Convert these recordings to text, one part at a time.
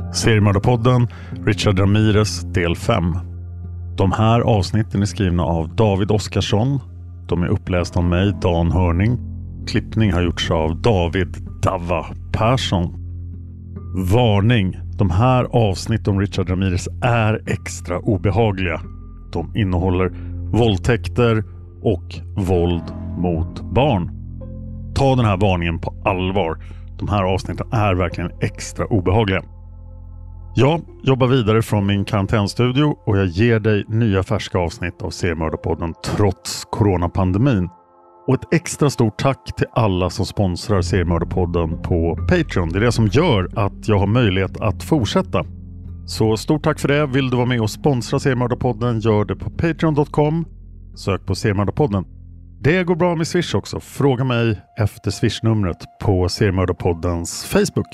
Seriemördarpodden, Richard Ramirez, del 5. De här avsnitten är skrivna av David Oskarsson. De är upplästa av mig, Dan Hörning. Klippning har gjorts av David Dava Persson. Varning! De här avsnitten om Richard Ramirez är extra obehagliga. De innehåller våldtäkter och våld mot barn. Ta den här varningen på allvar. De här avsnitten är verkligen extra obehagliga. Jag jobbar vidare från min karantänstudio och jag ger dig nya färska avsnitt av Seriemördarpodden trots coronapandemin. Och ett extra stort tack till alla som sponsrar Seriemördarpodden på Patreon. Det är det som gör att jag har möjlighet att fortsätta. Så stort tack för det. Vill du vara med och sponsra Seriemördarpodden, gör det på patreon.com. Sök på Seriemördarpodden. Det går bra med Swish också. Fråga mig efter Swish-numret på Seriemördarpoddens Facebook.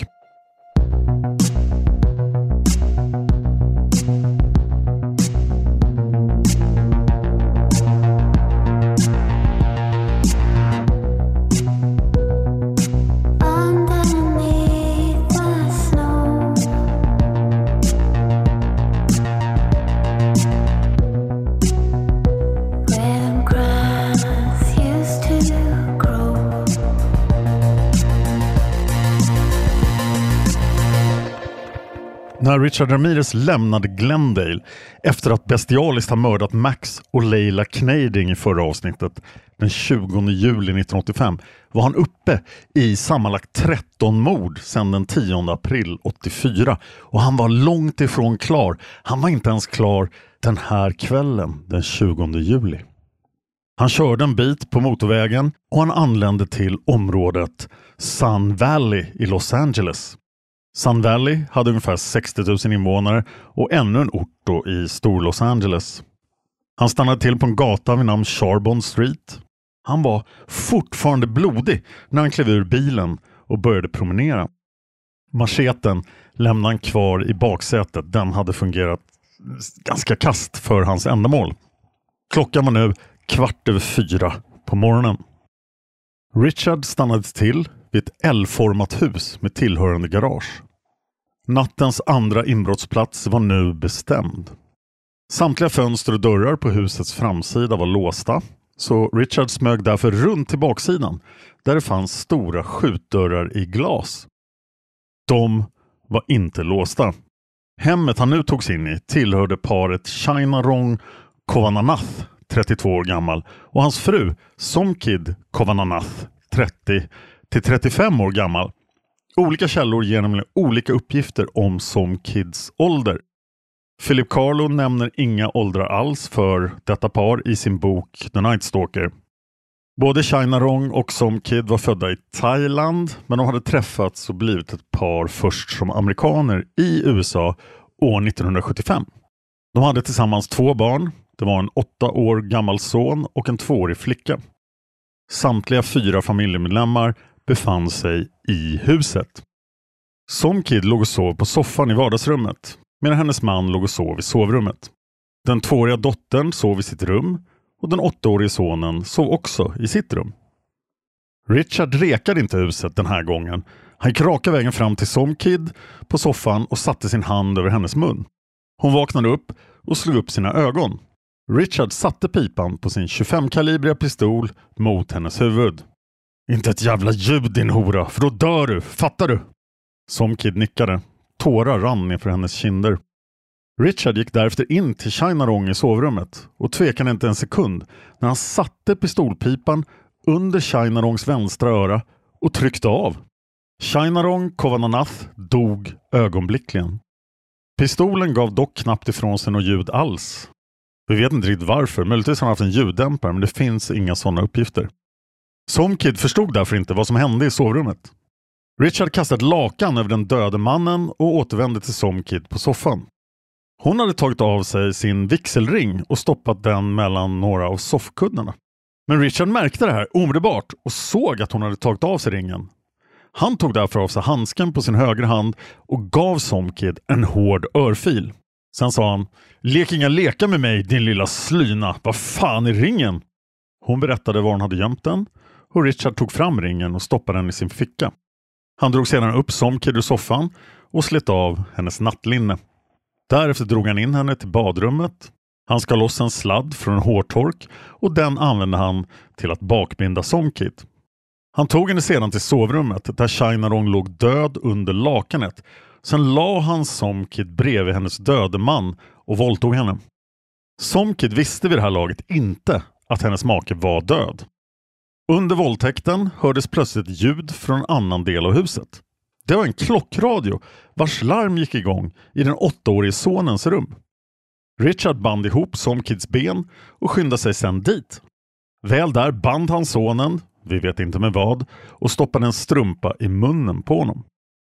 När Richard Ramirez lämnade Glendale efter att bestialiskt ha mördat Max och Leila Knading i förra avsnittet den 20 juli 1985 var han uppe i sammanlagt 13 mord sedan den 10 april 84 och han var långt ifrån klar. Han var inte ens klar den här kvällen den 20 juli. Han körde en bit på motorvägen och han anlände till området Sun Valley i Los Angeles. Sun Valley hade ungefär 60 000 invånare och ännu en ort då i stor Los Angeles. Han stannade till på en gata vid namn Charbon Street. Han var fortfarande blodig när han klev ur bilen och började promenera. Macheten lämnade han kvar i baksätet. Den hade fungerat ganska kast för hans ändamål. Klockan var nu 3:15 på morgonen. Richard stannade till vid ett L-format hus med tillhörande garage. Nattens andra inbrottsplats var nu bestämd. Samtliga fönster och dörrar på husets framsida var låsta, så Richard smög därför runt till baksidan där det fanns stora skjutdörrar i glas. De var inte låsta. Hemmet han nu togs in i tillhörde paret Shinarong Kovananath, 32 år gammal, och hans fru Somkid Kovananath, 30-35 år gammal. Olika källor ger nämligen olika uppgifter om Somkids ålder. Philip Carlo nämner inga åldrar alls för detta par i sin bok The Night Stalker. Både Shinarong och Somkid var födda i Thailand, men de hade träffats och blivit ett par först som amerikaner i USA år 1975. De hade tillsammans 2 barn. Det var en 8 år gammal son och en 2-årig flicka. Samtliga 4 familjemedlemmar befann sig i huset. Somkid låg och sov på soffan i vardagsrummet medan hennes man låg och sov i sovrummet. Den 2-åriga dottern sov i sitt rum och den 8-årige sonen sov också i sitt rum. Richard rekade inte huset den här gången. Han gick raka vägen fram till Somkid på soffan och satte sin hand över hennes mun. Hon vaknade upp och slog upp sina ögon. Richard satte pipan på sin 25-kalibriga pistol mot hennes huvud. Inte ett jävla ljud din hora, för då dör du, fattar du? Somkid nickade. Tårar rann ner för hennes kinder. Richard gick därefter in till Shinarong i sovrummet och tvekade inte en sekund när han satte pistolpipan under Shinarongs vänstra öra och tryckte av. Shinarong Kovananath dog ögonblickligen. Pistolen gav dock knappt ifrån sig något ljud alls. Vi vet inte riktigt varför, möjligtvis har han haft en ljuddämpare, men det finns inga sådana uppgifter. Somkid förstod därför inte vad som hände i sovrummet. Richard kastade ett lakan över den döde mannen och återvände till Somkid på soffan. Hon hade tagit av sig sin vigselring och stoppat den mellan några av soffkuddarna. Men Richard märkte det här omedelbart och såg att hon hade tagit av sig ringen. Han tog därför av sig handsken på sin högra hand och gav Somkid en hård örfil. Sen sa han: "Lek inga leka med mig, din lilla slyna. Vad fan är ringen?" Hon berättade var hon hade gömt den och Richard tog fram ringen och stoppade den i sin ficka. Han drog sedan upp Somkid ur soffan och slet av hennes nattlinne. Därefter drog han in henne till badrummet. Han skar loss en sladd från en hårtork och den använde han till att bakbinda Somkid. Han tog henne sedan till sovrummet där Shynarong låg död under lakanet. Sen la han Somkid bredvid hennes döde man och våldtog henne. Somkid visste vid det här laget inte att hennes make var död. Under våldtäkten hördes plötsligt ljud från en annan del av huset. Det var en klockradio vars larm gick igång i den 8-årige sonens rum. Richard band ihop Somkids ben och skyndade sig sedan dit. Väl där band han sonen, vi vet inte med vad, och stoppade en strumpa i munnen på honom.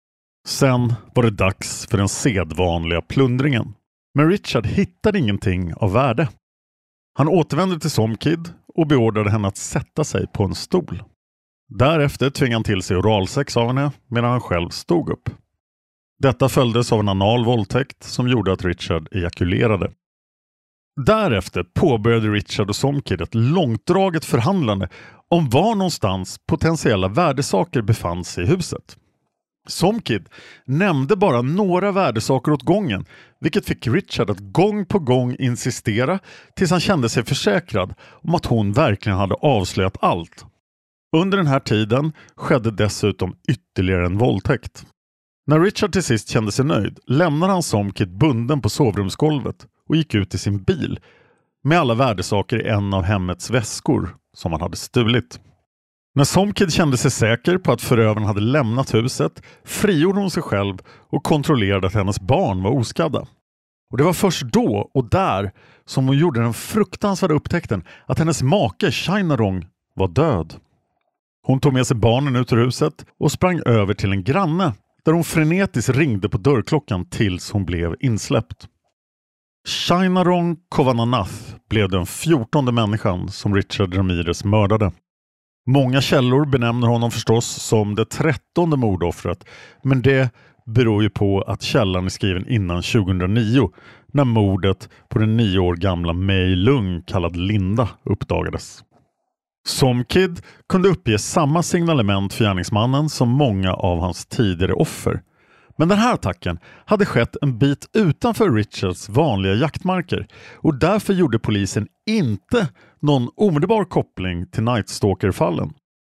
Sen var det dags för den sedvanliga plundringen. Men Richard hittade ingenting av värde. Han återvände till Somkid och beordrade henne att sätta sig på en stol. Därefter tvingade han till sig oralsex av henne medan han själv stod upp. Detta följdes av en anal våldtäkt som gjorde att Richard ejakulerade. Därefter påbörjade Richard och Somkid ett långdraget förhandlande om var någonstans potentiella värdesaker befann sig i huset. Somkid nämnde bara några värdesaker åt gången, vilket fick Richard att gång på gång insistera tills han kände sig försäkrad om att hon verkligen hade avslöjat allt. Under den här tiden skedde dessutom ytterligare en våldtäkt. När Richard till sist kände sig nöjd lämnade han Somkid bunden på sovrumsgolvet och gick ut i sin bil med alla värdesaker i en av hemmets väskor som han hade stulit. När Somkid kände sig säker på att förövaren hade lämnat huset frigjorde hon sig själv och kontrollerade att hennes barn var oskadda. Och det var först då och där som hon gjorde den fruktansvärda upptäckten att hennes make Shynarong var död. Hon tog med sig barnen ut ur huset och sprang över till en granne där hon frenetiskt ringde på dörrklockan tills hon blev insläppt. Shynarong Kovananath blev den 14:e människan som Richard Ramirez mördade. Många källor benämner honom förstås som det 13:e mordoffret, men det beror ju på att källan är skriven innan 2009 när mordet på den 9 år gamla Mei Lung kallad Linda uppdagades. Somkid kunde uppge samma signalement för gärningsmannen som många av hans tidigare offer. Men den här attacken hade skett en bit utanför Richards vanliga jaktmarker och därför gjorde polisen inte någon omedelbar koppling till Night Stalker-fallen.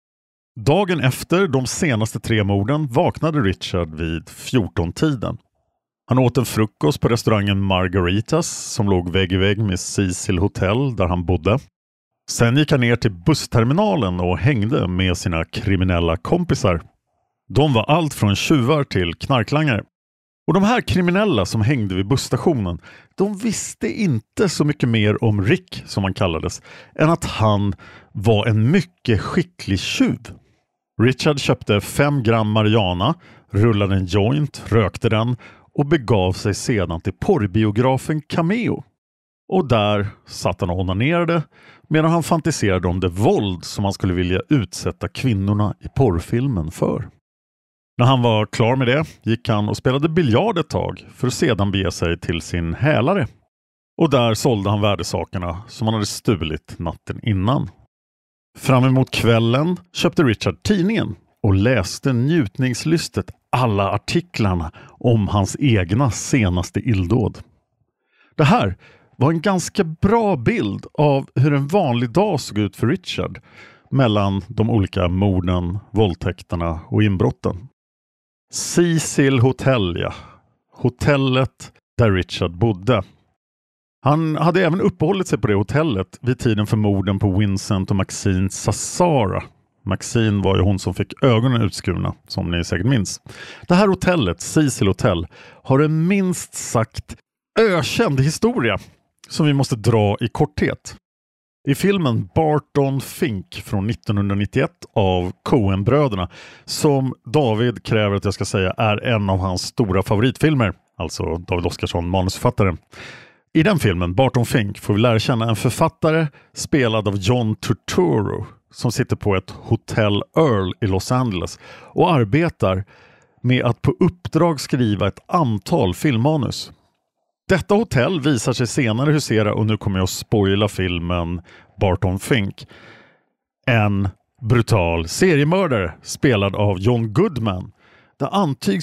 Dagen efter de senaste 3 morden vaknade Richard vid 14-tiden. Han åt en frukost på restaurangen Margaritas som låg vägg i vägg med Cecil Hotel där han bodde. Sen gick han ner till bussterminalen och hängde med sina kriminella kompisar. De var allt från tjuvar till knarklangare. Och de här kriminella som hängde vid busstationen, de visste inte så mycket mer om Rick, som han kallades, än att han var en mycket skicklig tjuv. Richard köpte 5 gram marijuana, rullade en joint, rökte den och begav sig sedan till porrbiografen Cameo. Och där satt han och onanerade medan han fantiserade om det våld som han skulle vilja utsätta kvinnorna i porrfilmen för. När han var klar med det gick han och spelade biljard ett tag för att sedan bege sig till sin hälare. Och där sålde han värdesakerna som han hade stulit natten innan. Fram emot kvällen köpte Richard tidningen och läste njutningslystet alla artiklarna om hans egna senaste illdåd. Det här var en ganska bra bild av hur en vanlig dag såg ut för Richard mellan de olika morden, våldtäkterna och inbrotten. Cecil Hotel, ja. Hotellet där Richard bodde. Han hade även uppehållit sig på det hotellet vid tiden för morden på Vincent och Maxine Sassara. Maxine var ju hon som fick ögonen utskurna, som ni säkert minns. Det här hotellet, Cecil Hotel, har en minst sagt ökänd historia som vi måste dra i korthet. I filmen Barton Fink från 1991 av Coen-bröderna, som David kräver att jag ska säga är en av hans stora favoritfilmer, alltså David Oskarsson, manusförfattaren. I den filmen, Barton Fink, får vi lära känna en författare spelad av John Turturro som sitter på ett Hotel Earl i Los Angeles och arbetar med att på uppdrag skriva ett antal filmmanus. Detta hotell visar sig senare husera, och nu kommer jag att spoila filmen Barton Fink, en brutal seriemördare spelad av John Goodman. Det antyds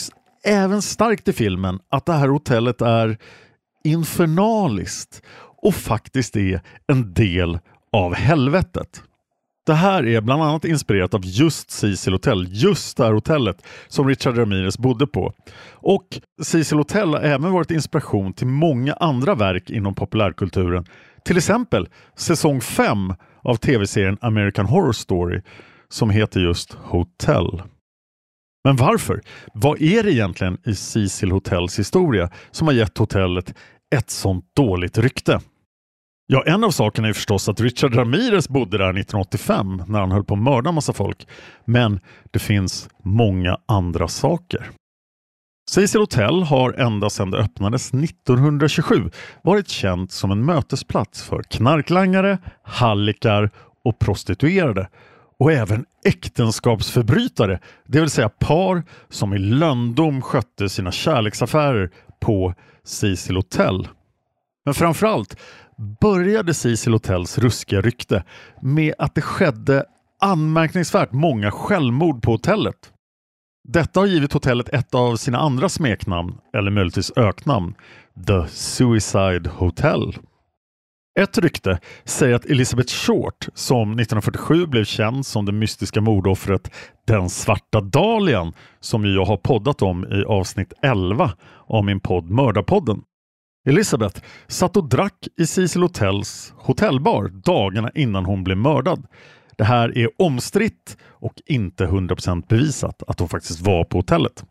även starkt i filmen att det här hotellet är infernaliskt och faktiskt är en del av helvetet. Det här är bland annat inspirerat av just Cecil Hotel, just det här hotellet som Richard Ramirez bodde på. Och Cecil Hotel har även varit inspiration till många andra verk inom populärkulturen. Till exempel säsong 5 av tv-serien American Horror Story som heter just Hotel. Men varför? Vad är det egentligen i Cecil Hotels historia som har gett hotellet ett sånt dåligt rykte? Ja, en av sakerna är förstås att Richard Ramirez bodde där 1985 när han höll på att mörda en massa folk. Men det finns många andra saker. Cecil Hotel har ända sedan det öppnades 1927 varit känt som en mötesplats för knarklangare, hallickar och prostituerade. Och även äktenskapsförbrytare, det vill säga par som i lönndom skötte sina kärleksaffärer på Cecil Hotel. Men framförallt började Cecil Hotels ruskiga rykte med att det skedde anmärkningsvärt många självmord på hotellet. Detta har givit hotellet ett av sina andra smeknamn, eller möjligtvis öknamn, The Suicide Hotel. Ett rykte säger att Elizabeth Short, som 1947 blev känd som det mystiska mordoffret Den svarta dahlian, som jag har poddat om i avsnitt 11 av min podd Mördarpodden. Elizabeth satt och drack i Cecil Hotels hotellbar dagarna innan hon blev mördad. Det här är omstritt och inte 100% bevisat att hon faktiskt var på hotellet.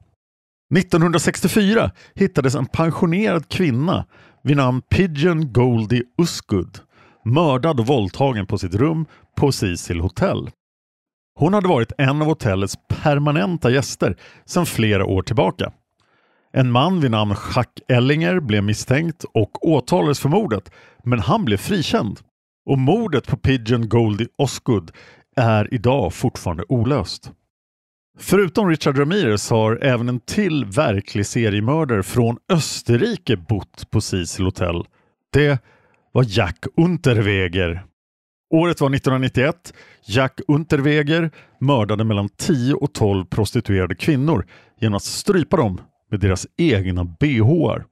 1964 hittades en pensionerad kvinna vid namn Pigeon Goldie Osgood, mördad och våldtagen på sitt rum på Cecil Hotel. Hon hade varit en av hotellets permanenta gäster sedan flera år tillbaka. En man vid namn Jack Ellinger blev misstänkt och åtalades för mordet, men han blev frikänd. Och mordet på Pigeon Goldie Osgood är idag fortfarande olöst. Förutom Richard Ramirez har även en till verklig seriemördare från Österrike bott på Cecil Hotel. Det var Jack Unterweger. Året var 1991. Jack Unterweger mördade mellan 10 och 12 prostituerade kvinnor genom att strypa dem med deras egna BH:ar.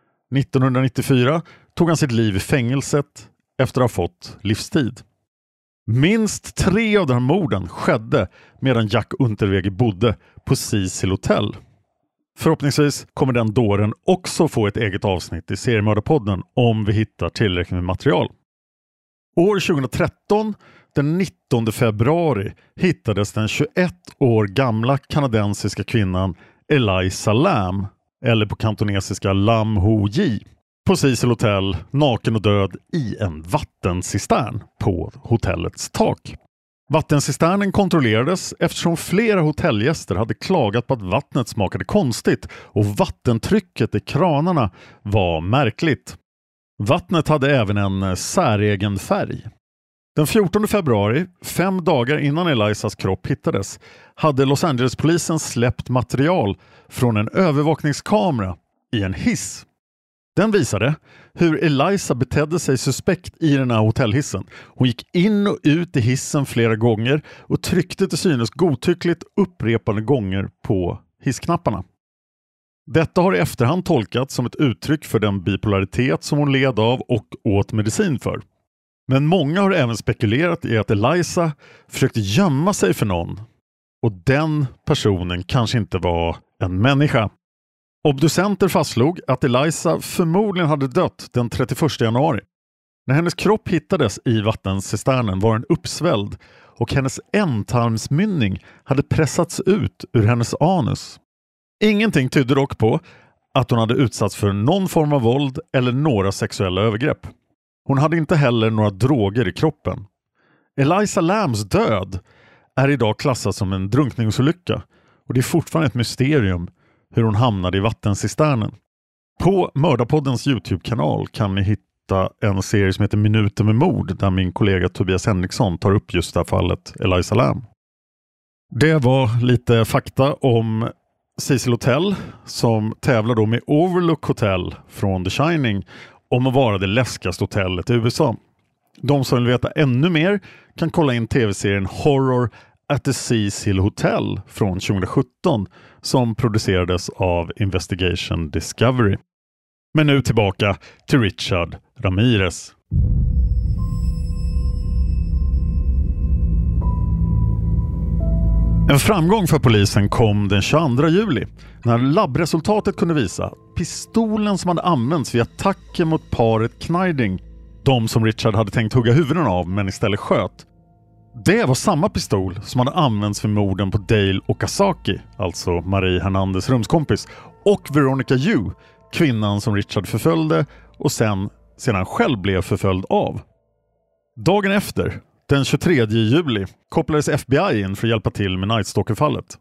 1994 tog han sitt liv i fängelset efter att ha fått livstid. Minst 3 av de här morden skedde medan Jack Unterweger bodde på Cecil Hotel. Förhoppningsvis kommer den dåren också få ett eget avsnitt i Seriemördarpodden om vi hittar tillräckligt med material. År 2013, den 19 februari, hittades den 21 år gamla kanadensiska kvinnan Elisa Lam, eller på kantonesiska Lam Ho Ji, på Cecil Hotel, naken och död i en vattencistern på hotellets tak. Vattencisternen kontrollerades eftersom flera hotellgäster hade klagat på att vattnet smakade konstigt och vattentrycket i kranarna var märkligt. Vattnet hade även en säregen färg. Den 14 februari, 5 dagar innan Elisas kropp hittades, hade Los Angeles-polisen släppt material från en övervakningskamera i en hiss. Den visade hur Elisa betedde sig suspekt i den här hotellhissen. Hon gick in och ut i hissen flera gånger och tryckte till synes godtyckligt upprepade gånger på hissknapparna. Detta har i efterhand tolkats som ett uttryck för den bipolaritet som hon led av och åt medicin för. Men många har även spekulerat i att Elisa försökte gömma sig för någon. Och den personen kanske inte var en människa. Obducenter fastslog att Elisa förmodligen hade dött den 31 januari. När hennes kropp hittades i vattencisternen var den uppsvälld och hennes ändtarmsmynning hade pressats ut ur hennes anus. Ingenting tydde dock på att hon hade utsatts för någon form av våld eller några sexuella övergrepp. Hon hade inte heller några droger i kroppen. Elisa Lams död är idag klassad som en drunkningsolycka och det är fortfarande ett mysterium hur hon hamnade i vattencisternen. På Mördarpoddens YouTube-kanal kan ni hitta en serie som heter Minuter med mord där min kollega Tobias Henriksson tar upp just det här fallet Elisa Lam. Det var lite fakta om Cecil Hotel som tävlar då med Overlook Hotel från The Shining om att vara det läskigaste hotellet i USA. De som vill veta ännu mer kan kolla in tv-serien Horror at the Cecil Hotel från 2017 som producerades av Investigation Discovery. Men nu tillbaka till Richard Ramirez. En framgång för polisen kom den 22 juli när labbresultatet kunde visa att pistolen som hade använts vid attacken mot paret Kneiding, de som Richard hade tänkt hugga huvuden av men istället sköt, det var samma pistol som hade använts vid morden på Dale Okazaki, alltså Marie Hernandez rumskompis, och Veronica Yu, kvinnan som Richard förföljde och sedan själv blev förföljd av. Dagen efter, den 23 juli, kopplades FBI in för att hjälpa till med Night Stalker-fallet.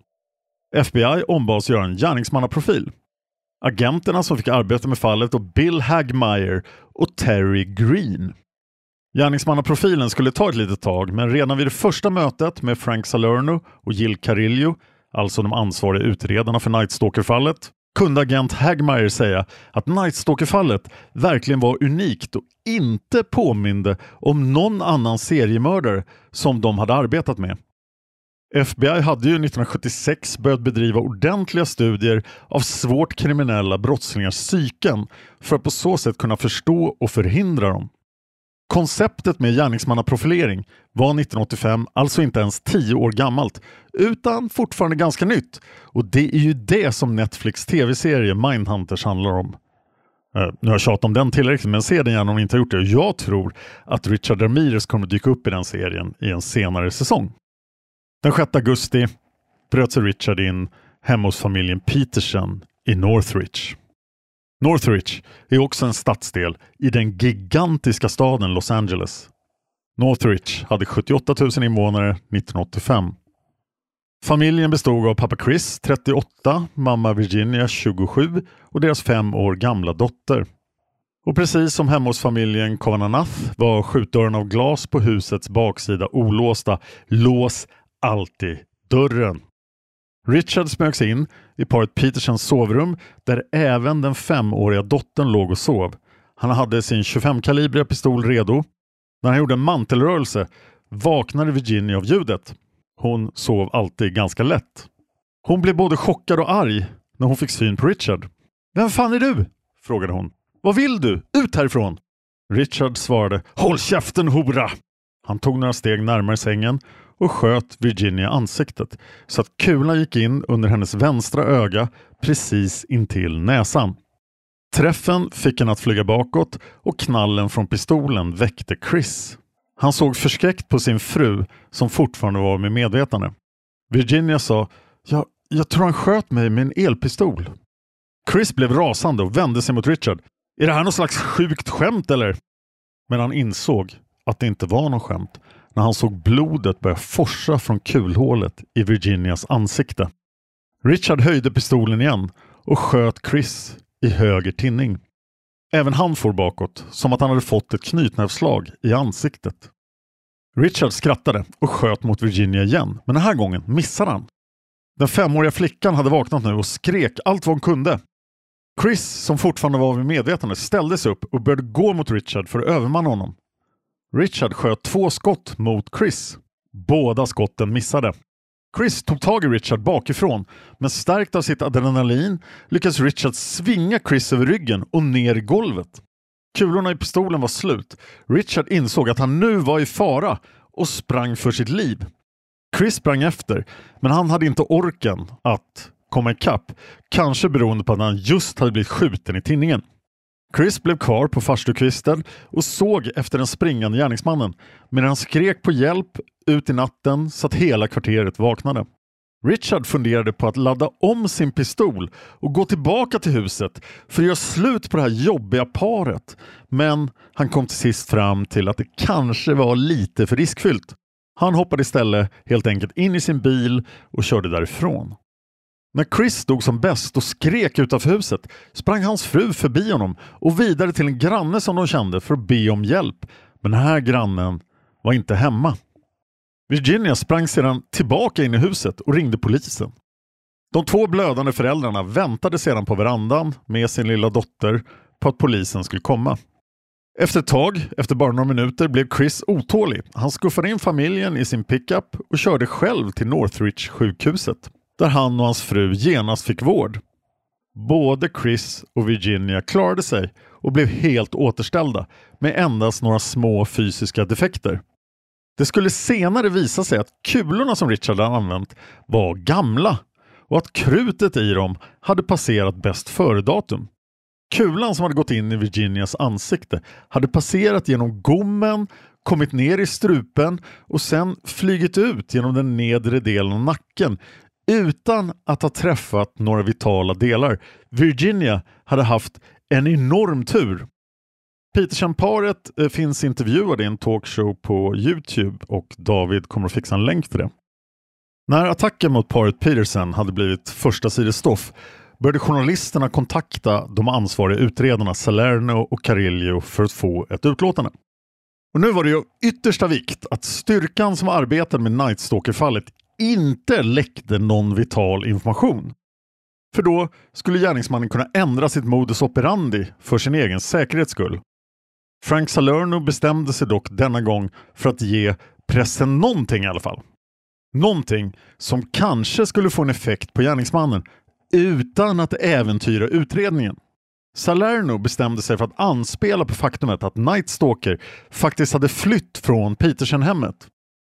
FBI ombads göra en gärningsmannaprofil. Agenterna som fick arbeta med fallet var Bill Hagmeyer och Terry Green. Gärningsmannaprofilen skulle ta ett litet tag, men redan vid det första mötet med Frank Salerno och Jill Carillo, alltså de ansvariga utredarna för Night Stalker-fallet, kunde agent Hagmeyer säga att Night Stalker-fallet verkligen var unikt och inte påminde om någon annan seriemördare som de hade arbetat med. FBI hade ju 1976 börjat bedriva ordentliga studier av svårt kriminella brottslingars psyken för att på så sätt kunna förstå och förhindra dem. Konceptet med gärningsmannaprofilering var 1985 alltså inte ens 10 år gammalt utan fortfarande ganska nytt, och det är ju det som Netflix tv-serie Mindhunters handlar om. Nu har jag tjatat om den tillräckligt, men se den gärna om ni inte har gjort det. Jag tror att Richard Ramirez kommer dyka upp i den serien i en senare säsong. Den 6 augusti bröt sig Richard in hemma hos familjen Peterson i Northridge. Northridge är också en stadsdel i den gigantiska staden Los Angeles. Northridge hade 78 000 invånare 1985. Familjen bestod av pappa Chris, 38, mamma Virginia, 27 och deras 5 år gamla dotter. Och precis som hemma hos familjen Kavanagh var skjutdörren av glas på husets baksida olåsta. Lås alltid dörren. Richard smög sig in i paret Petersons sovrum där även den 5-åriga dottern låg och sov. Han hade sin 25-kalibriga pistol redo. När han gjorde en mantelrörelse vaknade Virginia av ljudet. Hon sov alltid ganska lätt. Hon blev både chockad och arg när hon fick syn på Richard. "Vem fan är du?" frågade hon. "Vad vill du? Ut härifrån!" Richard svarade: "Håll käften, hora!" Han tog några steg närmare sängen och sköt Virginia ansiktet så att kulan gick in under hennes vänstra öga precis intill näsan. Träffen fick henne att flyga bakåt och knallen från pistolen väckte Chris. Han såg förskräckt på sin fru som fortfarande var med medvetande. Virginia sa: Jag tror han sköt mig med en elpistol." Chris blev rasande och vände sig mot Richard. "Är det här någon slags sjukt skämt eller?" Men han insåg att det inte var någon skämt när han såg blodet börja forsa från kulhålet i Virginias ansikte. Richard höjde pistolen igen och sköt Chris i höger tinning. Även han for bakåt, som att han hade fått ett knytnävsslag i ansiktet. Richard skrattade och sköt mot Virginia igen, men den här gången missade han. Den 5-åriga flickan hade vaknat nu och skrek allt vad hon kunde. Chris, som fortfarande var vid medvetande, ställde sig upp och började gå mot Richard för att övermanna honom. Richard sköt 2 skott mot Chris. Båda skotten missade. Chris tog tag i Richard bakifrån, men stärkt av sitt adrenalin lyckades Richard svinga Chris över ryggen och ner i golvet. Kulorna i pistolen var slut. Richard insåg att han nu var i fara och sprang för sitt liv. Chris sprang efter, men han hade inte orken att komma ikapp, kanske beroende på att han just hade blivit skjuten i tinningen. Chris blev kvar på farstukvisten och såg efter den springande gärningsmannen, medan han skrek på hjälp ut i natten så att hela kvarteret vaknade. Richard funderade på att ladda om sin pistol och gå tillbaka till huset för att göra slut på det här jobbiga paret, men han kom till sist fram till att det kanske var lite för riskfyllt. Han hoppade istället helt enkelt in i sin bil och körde därifrån. När Chris stod som bäst och skrek utanför huset sprang hans fru förbi honom och vidare till en granne som de kände för att be om hjälp. Men den här grannen var inte hemma. Virginia sprang sedan tillbaka in i huset och ringde polisen. De 2 blödande föräldrarna väntade sedan på verandan med sin lilla dotter på att polisen skulle komma. Efter ett tag, efter bara några minuter, blev Chris otålig. Han skuffade in familjen i sin pickup och körde själv till Northridge-sjukhuset, där han och hans fru genast fick vård. Både Chris och Virginia klarade sig och blev helt återställda med endast några små fysiska defekter. Det skulle senare visa sig att kulorna som Richard hade använt var gamla och att krutet i dem hade passerat bäst före-datum. Kulan som hade gått in i Virginias ansikte hade passerat genom gommen, kommit ner i strupen och sen flygit ut genom den nedre delen av nacken utan att ha träffat några vitala delar. Virginia hade haft en enorm tur. Peterson-paret finns intervjuade i en talkshow på YouTube och David kommer att fixa en länk till det. När attacken mot paret Peterson hade blivit första sidestoff började journalisterna kontakta de ansvariga utredarna Salerno och Carillo för att få ett utlåtande. Och nu var det ju yttersta vikt att styrkan som arbetade med Night Stalker-fallet inte läckte någon vital information. För då skulle gärningsmannen kunna ändra sitt modus operandi för sin egen säkerhets skull. Frank Salerno bestämde sig dock denna gång för att ge pressen någonting i alla fall. Någonting som kanske skulle få en effekt på gärningsmannen utan att äventyra utredningen. Salerno bestämde sig för att anspela på faktumet att Night Stalker faktiskt hade flytt från Peterson-hemmet.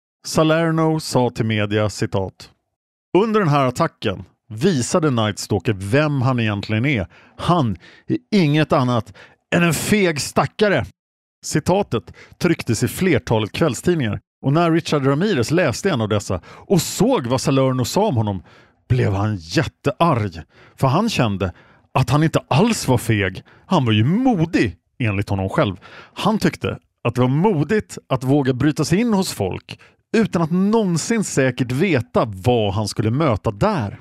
Salerno sa till media, citat: "Under den här attacken visade Night Stalker vem han egentligen är. Han är inget annat än en feg stackare." Citatet trycktes i flertalet kvällstidningar och när Richard Ramirez läste en av dessa och såg vad Salerno sa om honom blev han jättearg. För han kände att han inte alls var feg. Han var ju modig enligt honom själv. Han tyckte att det var modigt att våga bryta sig in hos folk utan att någonsin säkert veta vad han skulle möta där.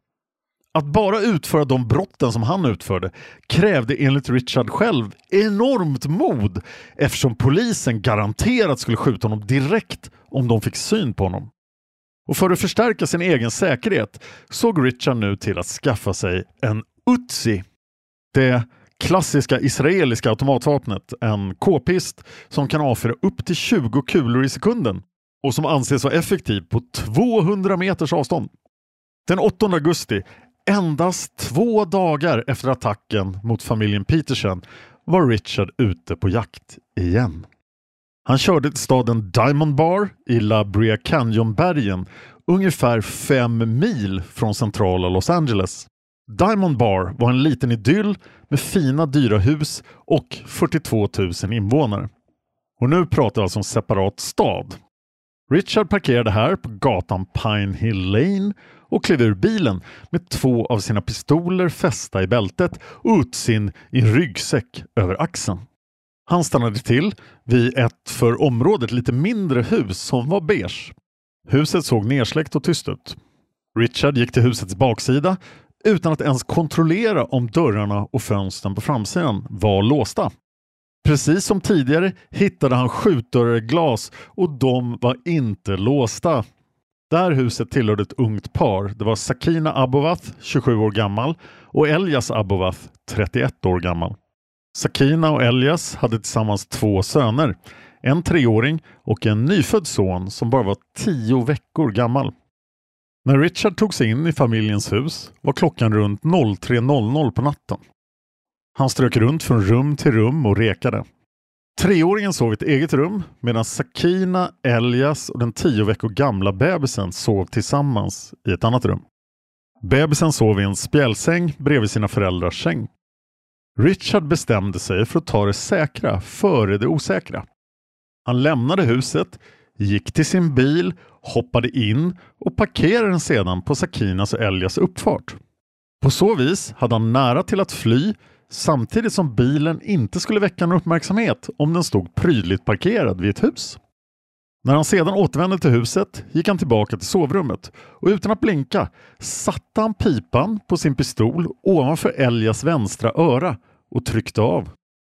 Att bara utföra de brotten som han utförde krävde enligt Richard själv enormt mod eftersom polisen garanterat skulle skjuta honom direkt om de fick syn på honom. Och för att förstärka sin egen säkerhet såg Richard nu till att skaffa sig en Uzi. Det klassiska israeliska automatvapnet, en k-pist som kan avfyra upp till 20 kulor i sekunden och som anses vara effektiv på 200 meters avstånd. Den 8 augusti, endast 2 dagar efter attacken mot familjen Peterson, var Richard ute på jakt igen. Han körde till staden Diamond Bar i La Brea Canyon-bergen, ungefär 5 mil från centrala Los Angeles. Diamond Bar var en liten idyll med fina dyra hus och 42 000 invånare. Och nu pratar vi alltså om separat stad. Richard parkerade här på gatan Pine Hill Lane och klev ur bilen med 2 av sina pistoler fästa i bältet och Uzin i ryggsäck över axeln. Han stannade till vid ett för området lite mindre hus som var beige. Huset såg nersläckt och tyst ut. Richard gick till husets baksida utan att ens kontrollera om dörrarna och fönstren på framsidan var låsta. Precis som tidigare hittade han skjutdörrar i glas och de var inte låsta. Det här huset tillhörde ett ungt par. Det var Sakina Abovath, 27 år gammal, och Elias Abovath, 31 år gammal. Sakina och Elias hade tillsammans 2 söner, en 3-åring och en nyfödd son som bara var 10 veckor gammal. När Richard tog sig in i familjens hus var klockan runt 03:00 på natten. Han strök runt från rum till rum och rekade. 3-åringen sov i ett eget rum medan Sakina, Elias och den 10 veckor gamla bebisen sov tillsammans i ett annat rum. Bebisen sov i en spjälsäng bredvid sina föräldrars säng. Richard bestämde sig för att ta det säkra före det osäkra. Han lämnade huset, gick till sin bil, hoppade in och parkerade den sedan på Sakinas och Elias uppfart. På så vis hade han nära till att fly samtidigt som bilen inte skulle väcka någon uppmärksamhet om den stod prydligt parkerad vid ett hus. När han sedan återvände till huset gick han tillbaka till sovrummet och utan att blinka satte han pipan på sin pistol ovanför Elias vänstra öra och tryckte av.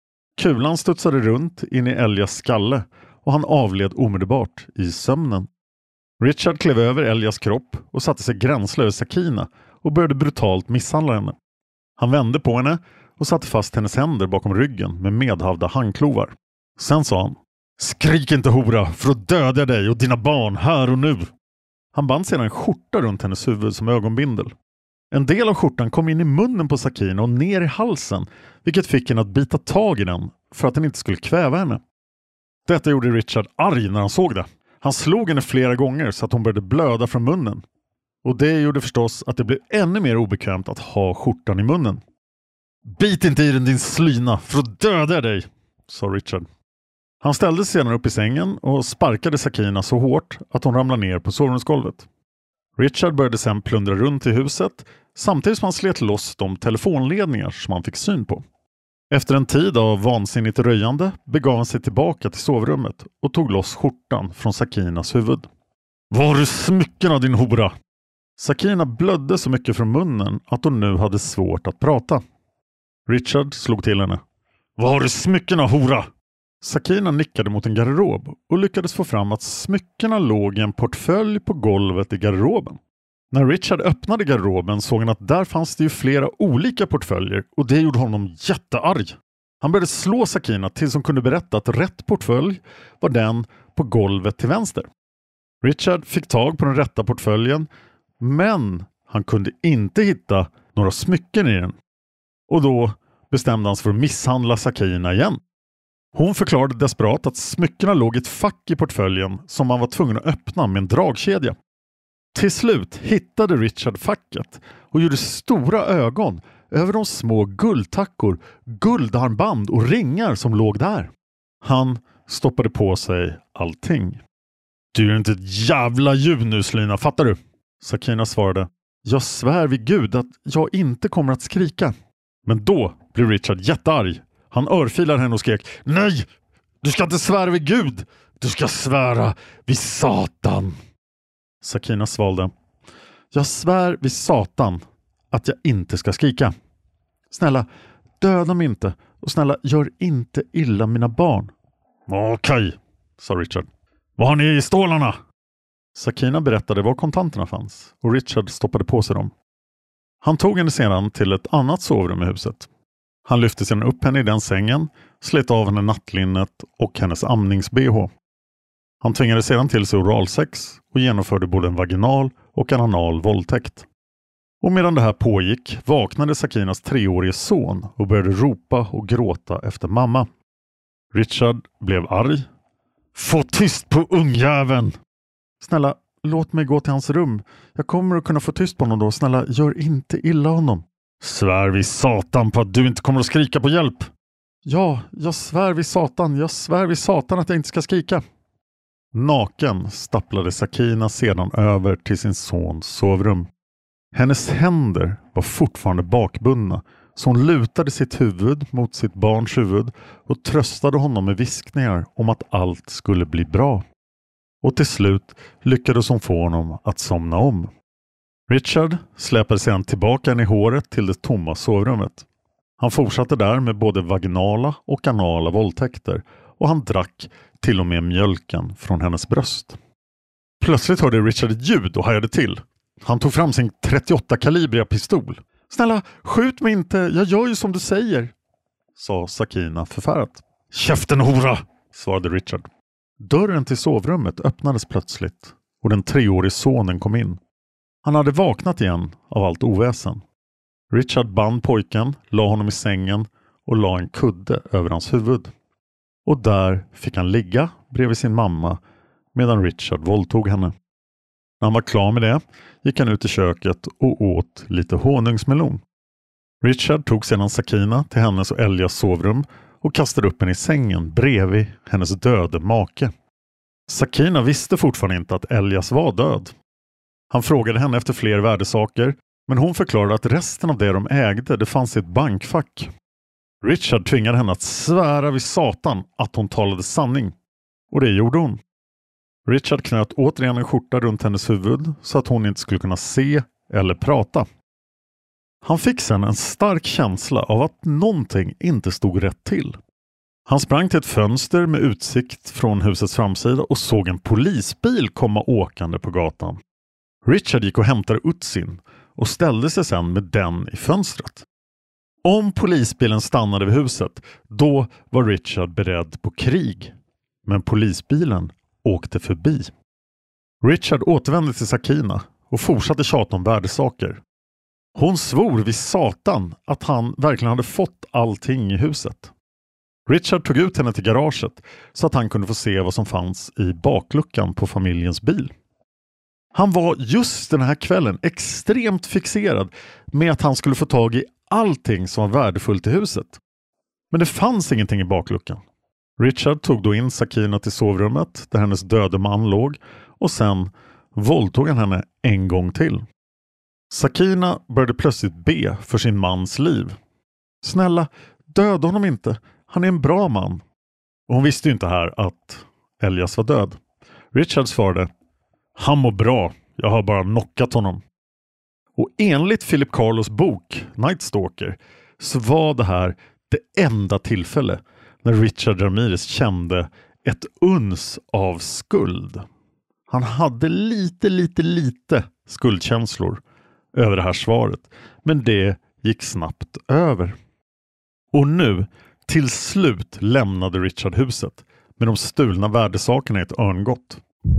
Kulan studsade runt in i Elias skalle och han avled omedelbart i sömnen. Richard klev över Elias kropp och satte sig gränslös Sakina och började brutalt misshandla henne. Han vände på henne och satte fast hennes händer bakom ryggen med medhavda handklovar. Sen sa han: skrik inte hora, för att döda dig och dina barn här och nu. Han band sedan en skjorta runt hennes huvud som ögonbindel. En del av skjortan kom in i munnen på Sakina och ner i halsen, vilket fick henne att bita tag i den för att den inte skulle kväva henne. Detta gjorde Richard arg när han såg det. Han slog henne flera gånger så att hon började blöda från munnen. Och det gjorde förstås att det blev ännu mer obekvämt att ha skjortan i munnen. Bit inte i den, din slyna, för att döda dig, sa Richard. Han ställde sig sedan upp i sängen och sparkade Sakina så hårt att hon ramlade ner på sovrumsgolvet. Richard började sedan plundra runt i huset samtidigt som han slet loss de telefonledningar som han fick syn på. Efter en tid av vansinnigt röjande begav han sig tillbaka till sovrummet och tog loss skjortan från Sakinas huvud. Var är smyckena, din hora? Sakina blödde så mycket från munnen att hon nu hade svårt att prata. Richard slog till henne. Var är smyckena, hora? Sakina nickade mot en garderob och lyckades få fram att smyckena låg i en portfölj på golvet i garderoben. När Richard öppnade garderoben såg han att där fanns det ju flera olika portföljer och det gjorde honom jättearg. Han började slå Sakina tills hon kunde berätta att rätt portfölj var den på golvet till vänster. Richard fick tag på den rätta portföljen, men han kunde inte hitta några smycken i den. Och då bestämde han sig för att misshandla Sakina igen. Hon förklarade desperat att smyckena låg i ett fack i portföljen som man var tvungen att öppna med en dragkedja. Till slut hittade Richard facket och gjorde stora ögon över de små guldtackor, guldarmband och ringar som låg där. Han stoppade på sig allting. Du är inte ett jävla djur nu, Slyna, fattar du? Sakina svarade. Jag svär vid Gud att jag inte kommer att skrika. Men då blev Richard jättearg. Han örfilade henne och skrek. Nej, du ska inte svära vid Gud. Du ska svära vid Satan. Sakina svalde. Jag svär vid Satan att jag inte ska skrika. Snälla, döda mig inte. Och snälla, gör inte illa mina barn. Okej, sa Richard. Vad har ni i stålarna? Sakina berättade var kontanterna fanns och Richard stoppade på sig dem. Han tog henne sedan till ett annat sovrum i huset. Han lyfte sedan upp henne i den sängen, slet av henne nattlinnet och hennes amnings-BH. Han tvingade sedan till sig oralsex och genomförde både en vaginal och en anal våldtäkt. Och medan det här pågick vaknade Sakinas 3-årige son och började ropa och gråta efter mamma. Richard blev arg. Få tyst på ungjäveln! Snälla, låt mig gå till hans rum. Jag kommer att kunna få tyst på honom då. Snälla, gör inte illa honom. Svär vid Satan på att du inte kommer att skrika på hjälp. Ja, jag svär vid Satan. Jag svär vid Satan att jag inte ska skrika. Naken stapplade Sakina sedan över till sin sons sovrum. Hennes händer var fortfarande bakbundna, så hon lutade sitt huvud mot sitt barns huvud och tröstade honom med viskningar om att allt skulle bli bra. Och till slut lyckades hon få honom att somna om. Richard släpade sedan tillbaka henne i håret till det tomma sovrummet. Han fortsatte där med både vaginala och anala våldtäkter och han drack till och med mjölken från hennes bröst. Plötsligt hörde Richard ett ljud och hajade till. Han tog fram sin 38-kalibriga pistol. Snälla, skjut mig inte, jag gör ju som du säger, sa Sakina förfärat. Käften, hora, svarade Richard. Dörren till sovrummet öppnades plötsligt och den 3-årige sonen kom in. Han hade vaknat igen av allt oväsen. Richard band pojken, la honom i sängen och la en kudde över hans huvud. Och där fick han ligga bredvid sin mamma medan Richard våldtog henne. När han var klar med det gick han ut i köket och åt lite honungsmelon. Richard tog sedan Sakina till hennes och Elias sovrum och kastade upp henne i sängen bredvid hennes döde make. Sakina visste fortfarande inte att Elias var död. Han frågade henne efter fler värdesaker, men hon förklarade att resten av det de ägde det fanns i ett bankfack. Richard tvingade henne att svära vid Satan att hon talade sanning. Och det gjorde hon. Richard knöt återigen en skjorta runt hennes huvud så att hon inte skulle kunna se eller prata. Han fick sedan en stark känsla av att någonting inte stod rätt till. Han sprang till ett fönster med utsikt från husets framsida och såg en polisbil komma åkande på gatan. Richard gick och hämtade Utsin och ställde sig sedan med den i fönstret. Om polisbilen stannade vid huset, då var Richard beredd på krig. Men polisbilen åkte förbi. Richard återvände till Sakina och fortsatte tjata om värdesaker. Hon svor vid Satan att han verkligen hade fått allting i huset. Richard tog ut henne till garaget så att han kunde få se vad som fanns i bakluckan på familjens bil. Han var just den här kvällen extremt fixerad med att han skulle få tag i allting som var värdefullt i huset. Men det fanns ingenting i bakluckan. Richard tog då in Sakina till sovrummet där hennes döde man låg och sen våldtog han henne en gång till. Sakina började plötsligt be för sin mans liv. Snälla, döda honom inte. Han är en bra man. Och hon visste ju inte här att Elias var död. Richard svarade: han mår bra. Jag har bara knockat honom. Och enligt Philip Carlos bok Night Stalker så var det här det enda tillfälle när Richard Ramirez kände ett uns av skuld. Han hade lite skuldkänslor över det här svaret. Men det gick snabbt över. Och nu, till slut, lämnade Richard huset med de stulna värdesakerna i ett örngott.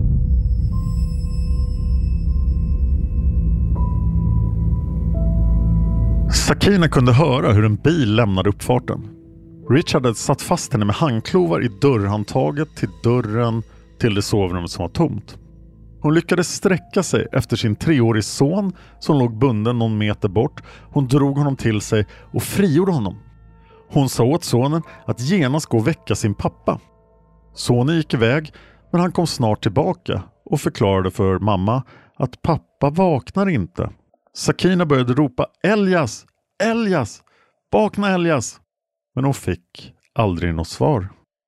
Sakina kunde höra hur en bil lämnade uppfarten. Richard hade satt fast henne med handklovar i dörrhandtaget till dörren till det sovrum som var tomt. Hon lyckades sträcka sig efter sin 3-årige son som låg bunden någon meter bort. Hon drog honom till sig och frigjorde honom. Hon sa åt sonen att genast gå och väcka sin pappa. Sonen gick iväg, men han kom snart tillbaka och förklarade för mamma att pappa vaknar inte. Sakina började ropa: Elias! Elias! Vakna Elias! Men hon fick aldrig något svar.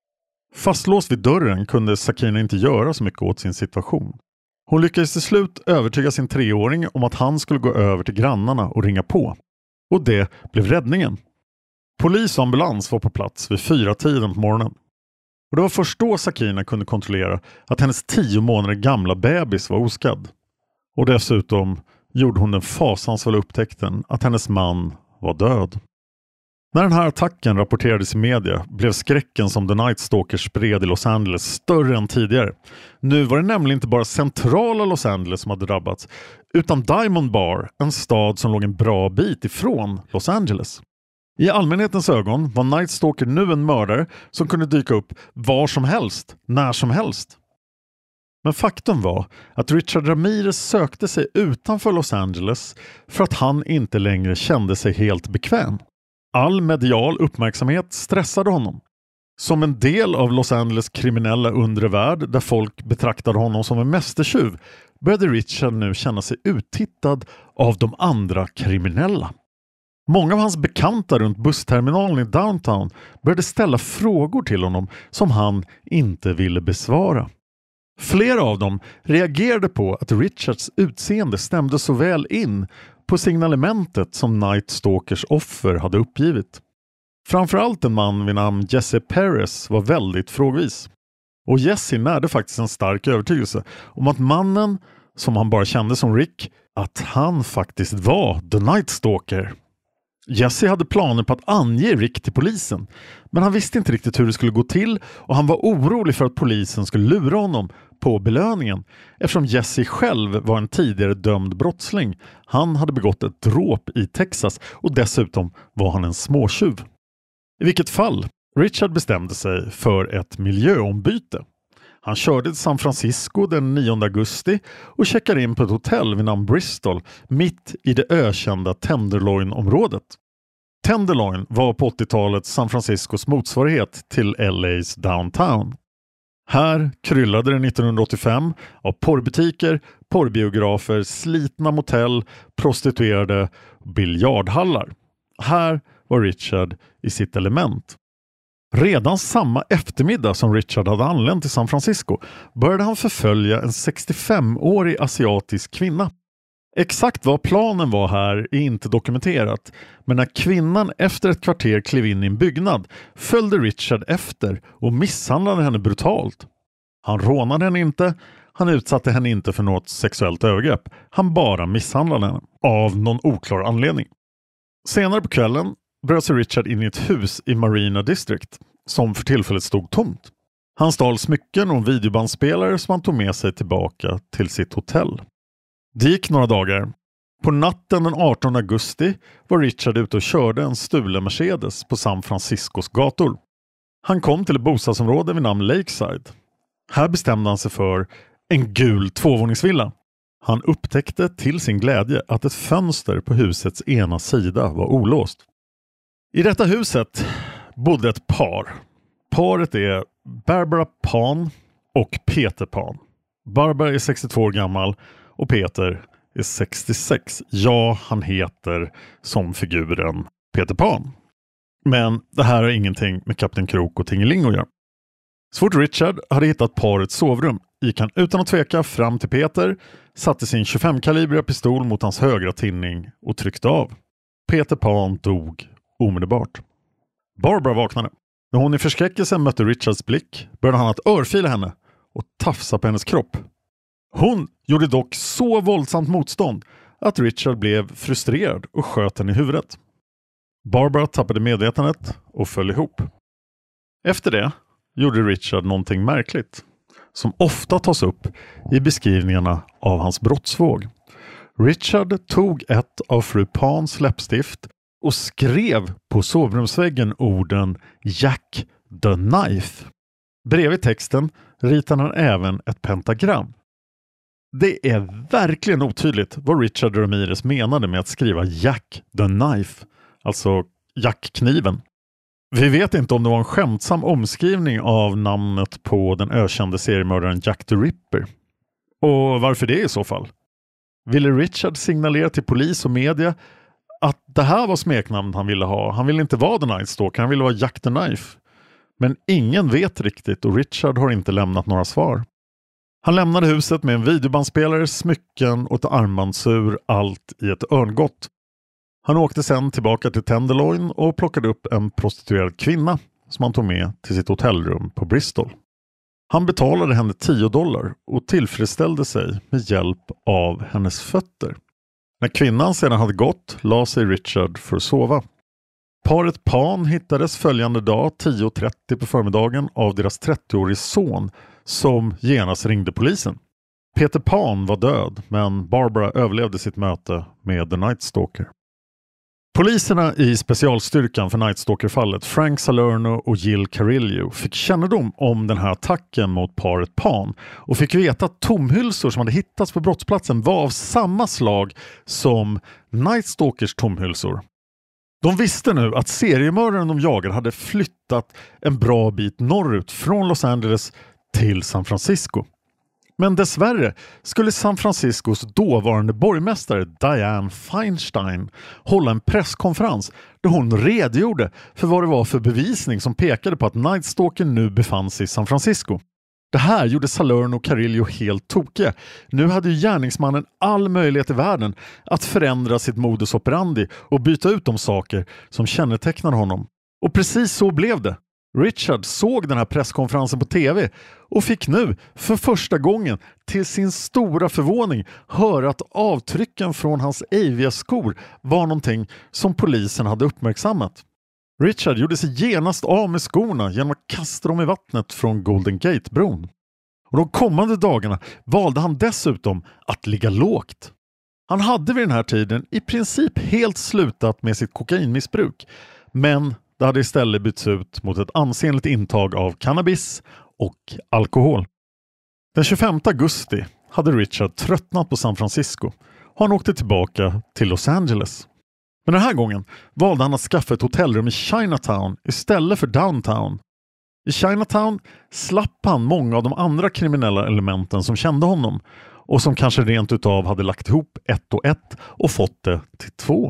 Fastlåst vid dörren kunde Sakina inte göra så mycket åt sin situation. Hon lyckades till slut övertyga sin 3-åring om att han skulle gå över till grannarna och ringa på. Och det blev räddningen. Polis och ambulans var på plats vid 4-tiden på morgonen. Och det var först då Sakina kunde kontrollera att hennes 10 månader gamla bebis var oskadd. Och dessutom gjorde hon den fasansfulla upptäckten att hennes man var död. När den här attacken rapporterades i media blev skräcken som The Night Stalker spred i Los Angeles större än tidigare. Nu var det nämligen inte bara centrala Los Angeles som hade drabbats, utan Diamond Bar, en stad som låg en bra bit ifrån Los Angeles. I allmänhetens ögon var Night Stalker nu en mördare som kunde dyka upp var som helst, när som helst. Men faktum var att Richard Ramirez sökte sig utanför Los Angeles för att han inte längre kände sig helt bekväm. All medial uppmärksamhet stressade honom. Som en del av Los Angeles kriminella undre värld där folk betraktade honom som en mästertjuv började Richard nu känna sig uttittad av de andra kriminella. Många av hans bekanta runt bussterminalen i downtown började ställa frågor till honom som han inte ville besvara. Flera av dem reagerade på att Richards utseende stämde så väl in på signalementet som Night Stalkers offer hade uppgivit. Framförallt en man vid namn Jesse Perez var väldigt frågvis. Och Jesse närde faktiskt en stark övertygelse om att mannen, som han bara kände som Rick, att han faktiskt var The Night Stalker. Jesse hade planer på att ange Rick till polisen, men han visste inte riktigt hur det skulle gå till och han var orolig för att polisen skulle lura honom på belöningen eftersom Jesse själv var en tidigare dömd brottsling. Han hade begått ett dråp i Texas och dessutom var han en småtjuv. I vilket fall, Richard bestämde sig för ett miljöombyte. Han körde till San Francisco den 9 augusti och checkade in på ett hotell vid namn Bristol mitt i det ökända Tenderloin-området. Tenderloin var på 80-talet San Franciscos motsvarighet till LAs downtown. Här kryllade det 1985 av porrbutiker, porrbiografer, slitna motell, prostituerade biljardhallar. Här var Richard i sitt element. Redan samma eftermiddag som Richard hade anlänt till San Francisco började han förfölja en 65-årig asiatisk kvinna. Exakt vad planen var här är inte dokumenterat, men när kvinnan efter ett kvarter klev in i en byggnad följde Richard efter och misshandlade henne brutalt. Han rånade henne inte, han utsatte henne inte för något sexuellt övergrepp, han bara misshandlade henne av någon oklar anledning. Senare på kvällen bröt sig Richard in i ett hus i Marina District som för tillfället stod tomt. Han stal smycken och en videobandspelare som han tog med sig tillbaka till sitt hotell. Det gick några dagar. På natten den 18 augusti var Richard ute och körde en stulen Mercedes på San Franciscos gator. Han kom till ett bostadsområde vid namn Lakeside. Här bestämde han sig för en gul tvåvåningsvilla. Han upptäckte till sin glädje att ett fönster på husets ena sida var olåst. I detta huset bodde ett par. Paret är Barbara Pan och Peter Pan. Barbara är 62 år gammal och Peter är 66. Ja, han heter som figuren Peter Pan. Men det här har ingenting med Kapten Krok och Tingeling att göra. Så fort Richard hade hittat parets sovrum gick han utan att tveka fram till Peter, satte sin 25-kalibriga pistol mot hans högra tinning och tryckte av. Peter Pan dog omedelbart. Barbara vaknade. När hon i förskräckelse mötte Richards blick började han att örfila henne och tafsa på hennes kropp. Hon gjorde dock så våldsamt motstånd att Richard blev frustrerad och sköt henne i huvudet. Barbara tappade medvetandet och föll ihop. Efter det gjorde Richard någonting märkligt som ofta tas upp i beskrivningarna av hans brottsvåg. Richard tog ett av fru Pans läppstift och skrev på sovrumsväggen orden Jack the Knife. Bredvid texten ritade han även ett pentagram. Det är verkligen otydligt vad Richard Ramirez menade med att skriva Jack the Knife, alltså Jack-kniven. Vi vet inte om det var en skämtsam omskrivning av namnet på den ökände seriemördaren Jack the Ripper. Och varför det i så fall? Ville Richard signalera till polis och media att det här var smeknamnet han ville ha? Han ville inte vara The Night Stalker, han ville vara Jack the Knife. Men ingen vet riktigt och Richard har inte lämnat några svar. Han lämnade huset med en videobandspelare, smycken och ett armbandsur, allt i ett örngott. Han åkte sedan tillbaka till Tenderloin och plockade upp en prostituerad kvinna som han tog med till sitt hotellrum på Bristol. Han betalade henne $10 och tillfredsställde sig med hjälp av hennes fötter. När kvinnan sedan hade gått la sig Richard för att sova. Paret Pan hittades följande dag 10:30 på förmiddagen av deras 30-årig son som genast ringde polisen. Peter Pan var död men Barbara överlevde sitt möte med The Night Stalker. Poliserna i specialstyrkan för Night Stalker-fallet, Frank Salerno och Jill Carillo, fick kännedom om den här attacken mot paret Pan och fick veta att tomhylsor som hade hittats på brottsplatsen var av samma slag som Night Stalkers tomhylsor. De visste nu att seriemördaren de jagade hade flyttat en bra bit norrut från Los Angeles till San Francisco. Men dessvärre skulle San Franciscos dåvarande borgmästare Dianne Feinstein hålla en presskonferens där hon redogjorde för vad det var för bevisning som pekade på att Night Stalker nu befann sig i San Francisco. Det här gjorde Salerno och Carillo helt tokiga. Nu hade ju gärningsmannen all möjlighet i världen att förändra sitt modus operandi och byta ut de saker som kännetecknade honom. Och precis så blev det. Richard såg den här presskonferensen på tv och fick nu för första gången till sin stora förvåning höra att avtrycken från hans Avia-skor var någonting som polisen hade uppmärksammat. Richard gjorde sig genast av med skorna genom att kasta dem i vattnet från Golden Gate-bron. Och de kommande dagarna valde han dessutom att ligga lågt. Han hade vid den här tiden i princip helt slutat med sitt kokainmissbruk, men det hade istället bytts ut mot ett ansenligt intag av cannabis och alkohol. Den 25 augusti hade Richard tröttnat på San Francisco och han åkte tillbaka till Los Angeles. Men den här gången valde han att skaffa ett hotellrum i Chinatown istället för downtown. I Chinatown slapp han många av de andra kriminella elementen som kände honom och som kanske rent utav hade lagt ihop 1 och 1 och fått det till 2.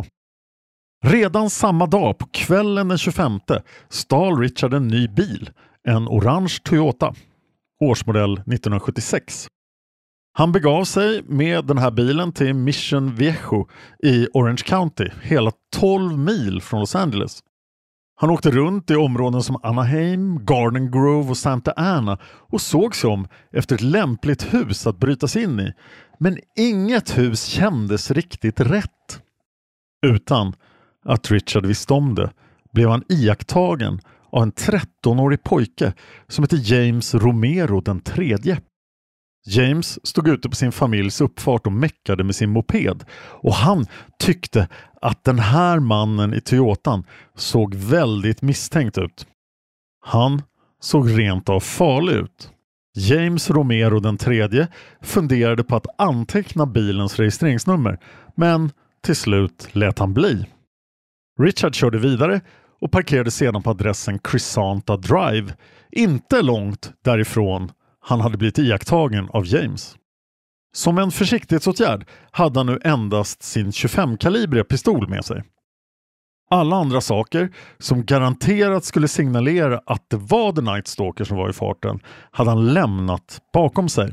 Redan samma dag på kvällen den 25 stal Richard en ny bil, en orange Toyota, årsmodell 1976. Han begav sig med den här bilen till Mission Viejo i Orange County, hela 12 mil från Los Angeles. Han åkte runt i områden som Anaheim, Garden Grove och Santa Ana och såg sig om efter ett lämpligt hus att bryta sig in i. Men inget hus kändes riktigt rätt. Utan att Richard visste om det blev han iakttagen av en 13-årig pojke som heter James Romero den tredje. James stod ute på sin familjs uppfart och meckade med sin moped, och han tyckte att den här mannen i Toyotan såg väldigt misstänkt ut. Han såg rent av farlig ut. James Romero den tredje funderade på att anteckna bilens registreringsnummer, men till slut lät han bli. Richard körde vidare och parkerade sedan på adressen Chrysanta Drive, inte långt därifrån han hade blivit iakttagen av James. Som en försiktighetsåtgärd hade han nu endast sin 25-kalibriga pistol med sig. Alla andra saker som garanterat skulle signalera att det var The Night Stalker som var i farten hade han lämnat bakom sig.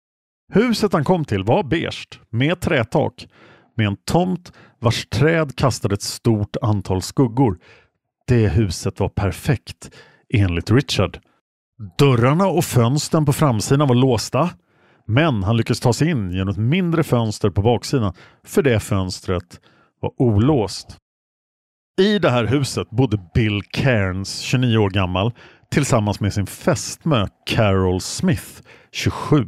Huset han kom till var beige med trätak, med en tomt vars träd kastade ett stort antal skuggor. Det huset var perfekt enligt Richard. Dörrarna och fönstren på framsidan var låsta, men han lyckades ta sig in genom ett mindre fönster på baksidan, för det fönstret var olåst. I det här huset bodde Bill Cairns, 29 år gammal, tillsammans med sin fästmö Carol Smith, 27.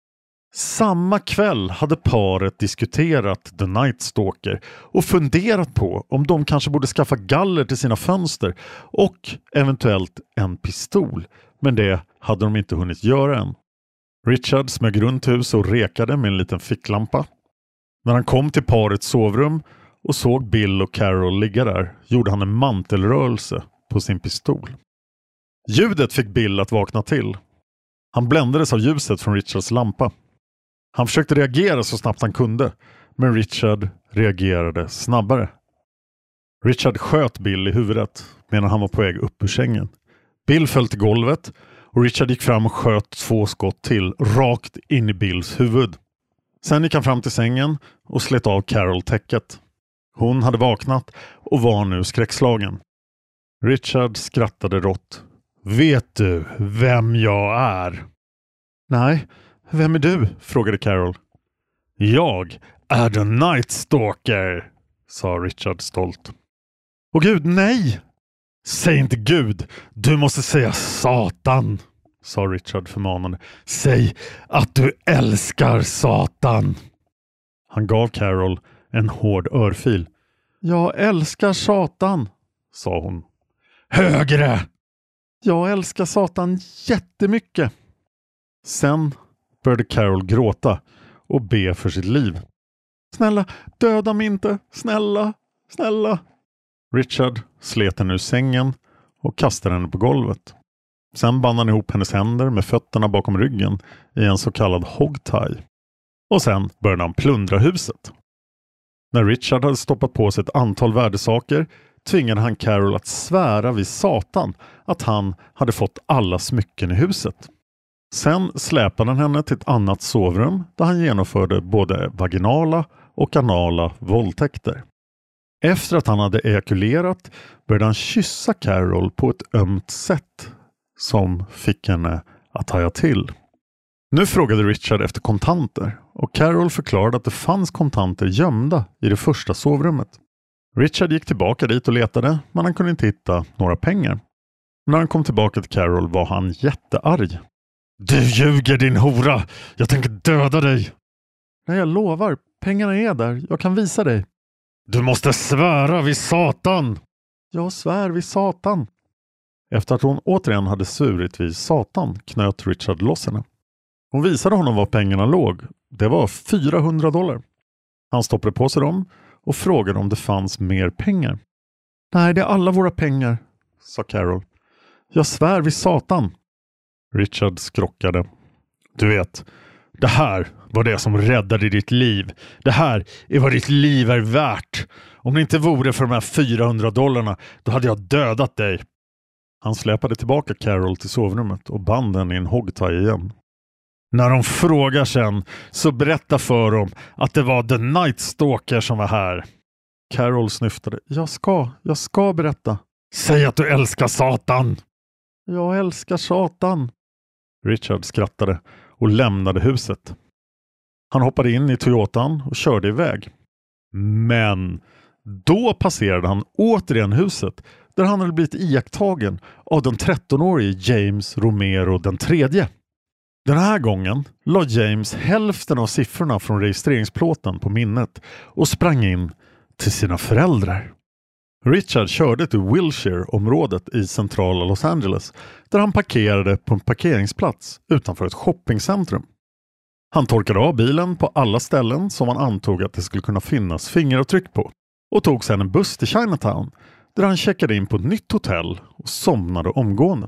Samma kväll hade paret diskuterat The Night Stalker och funderat på om de kanske borde skaffa galler till sina fönster och eventuellt en pistol, men det hade de inte hunnit göra än. Richard smög runt huset och rekade med en liten ficklampa. När han kom till parets sovrum och såg Bill och Carol ligga där gjorde han en mantelrörelse på sin pistol. Ljudet fick Bill att vakna till. Han bländades av ljuset från Richards lampa. Han försökte reagera så snabbt han kunde, men Richard reagerade snabbare. Richard sköt Bill i huvudet medan han var på väg upp ur sängen. Bill föll till golvet och Richard gick fram och sköt 2 skott till rakt in i Bills huvud. Sen gick han fram till sängen och slet av Carol täcket. Hon hade vaknat och var nu skräckslagen. Richard skrattade rått. Vet du vem jag är? Nej, vem är du? Frågade Carol. Jag är The Night Stalker, sa Richard stolt. Åh gud, nej! Säg inte Gud, du måste säga Satan, sa Richard förmanande. Säg att du älskar Satan. Han gav Carol en hård örfil. Jag älskar Satan, sa hon. Högre! Jag älskar Satan jättemycket. Sen började Carol gråta och be för sitt liv. Snälla, döda mig inte. Snälla, snälla. Richard slet henne ur sängen och kastade henne på golvet. Sen band han ihop hennes händer med fötterna bakom ryggen i en så kallad hogtie. Och sen började han plundra huset. När Richard hade stoppat på sig ett antal värdesaker tvingade han Carol att svära vid Satan att han hade fått alla smycken i huset. Sen släpade han henne till ett annat sovrum där han genomförde både vaginala och anala våldtäkter. Efter att han hade ejakulerat började han kyssa Carol på ett ömt sätt som fick henne att haja till. Nu frågade Richard efter kontanter och Carol förklarade att det fanns kontanter gömda i det första sovrummet. Richard gick tillbaka dit och letade, men han kunde inte hitta några pengar. När han kom tillbaka till Carol var han jättearg. Du ljuger, din hora! Jag tänker döda dig! Nej, jag lovar. Pengarna är där. Jag kan visa dig. Du måste svära vid Satan! Jag svär vid Satan. Efter att hon återigen hade svurit vid Satan knöt Richard loss henne. Hon visade honom var pengarna låg. Det var $400. Han stoppade på sig dem och frågade om det fanns mer pengar. Nej, det är alla våra pengar, sa Carol. Jag svär vid Satan. Richard skrockade. Du vet, det här var det som räddade ditt liv. Det här är vad ditt liv är värt. Om det inte vore för de här $400, då hade jag dödat dig. Han släpade tillbaka Carol till sovrummet och band den i en hogtie igen. När de frågar sen så berätta för dem att det var The Night Stalker som var här. Carol snyftade. Jag ska berätta. Säg att du älskar Satan. Jag älskar Satan. Richard skrattade och lämnade huset. Han hoppade in i Toyotan och körde iväg. Men då passerade han återigen huset där han hade blivit iakttagen av den 13-årige James Romero den tredje. Den här gången la James hälften av siffrorna från registreringsplåten på minnet och sprang in till sina föräldrar. Richard körde till Wilshire-området i centrala Los Angeles där han parkerade på en parkeringsplats utanför ett shoppingcentrum. Han torkade av bilen på alla ställen som han antog att det skulle kunna finnas fingeravtryck på och tog sedan en buss till Chinatown där han checkade in på ett nytt hotell och somnade omgående.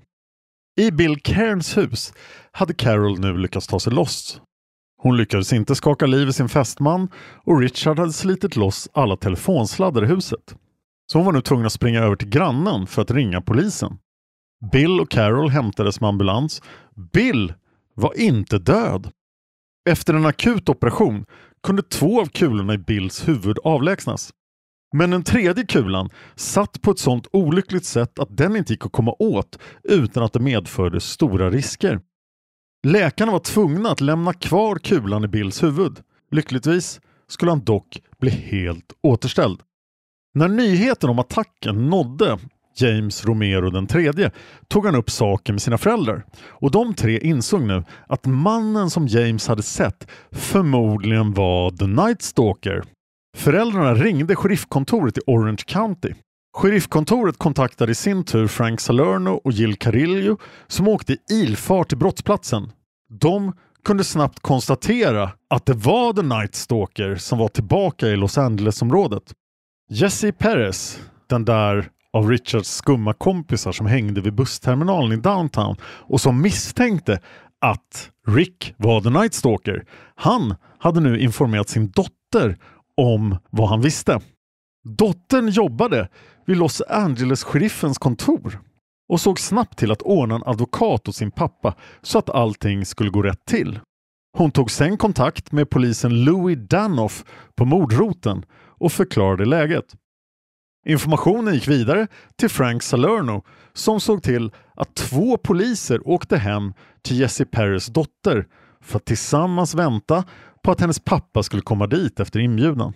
I Bill Cairns hus hade Carol nu lyckats ta sig loss. Hon lyckades inte skaka liv i sin fästman och Richard hade slitit loss alla telefonsladdar i huset. Så hon var nu tvungen att springa över till grannen för att ringa polisen. Bill och Carol hämtades med ambulans. Bill var inte död. Efter en akut operation kunde 2 av kulorna i Bills huvud avlägsnas. Men den tredje kulan satt på ett sådant olyckligt sätt att den inte gick att komma åt utan att det medförde stora risker. Läkarna var tvungna att lämna kvar kulan i Bills huvud. Lyckligtvis skulle han dock bli helt återställd. När nyheten om attacken nådde James Romero den tredje tog han upp saken med sina föräldrar. Och de 3 insåg nu att mannen som James hade sett förmodligen var The Night Stalker. Föräldrarna ringde sheriffkontoret i Orange County. Sheriffkontoret kontaktade i sin tur Frank Salerno och Jill Carillo som åkte i ilfart till brottsplatsen. De kunde snabbt konstatera att det var The Night Stalker som var tillbaka i Los Angeles-området. Jesse Perez, den där av Richards skumma kompisar som hängde vid bussterminalen i downtown och som misstänkte att Rick var The Night Stalker, han hade nu informerat sin dotter om vad han visste. Dottern jobbade vid Los Angeles-sheriffens kontor och såg snabbt till att ordna en advokat åt sin pappa så att allting skulle gå rätt till. Hon tog sen kontakt med polisen Louis Danoff på mordroten och förklarade läget. Informationen gick vidare till Frank Salerno som såg till att 2 poliser åkte hem till Jesse Perez dotter för att tillsammans vänta på att hennes pappa skulle komma dit efter inbjudan.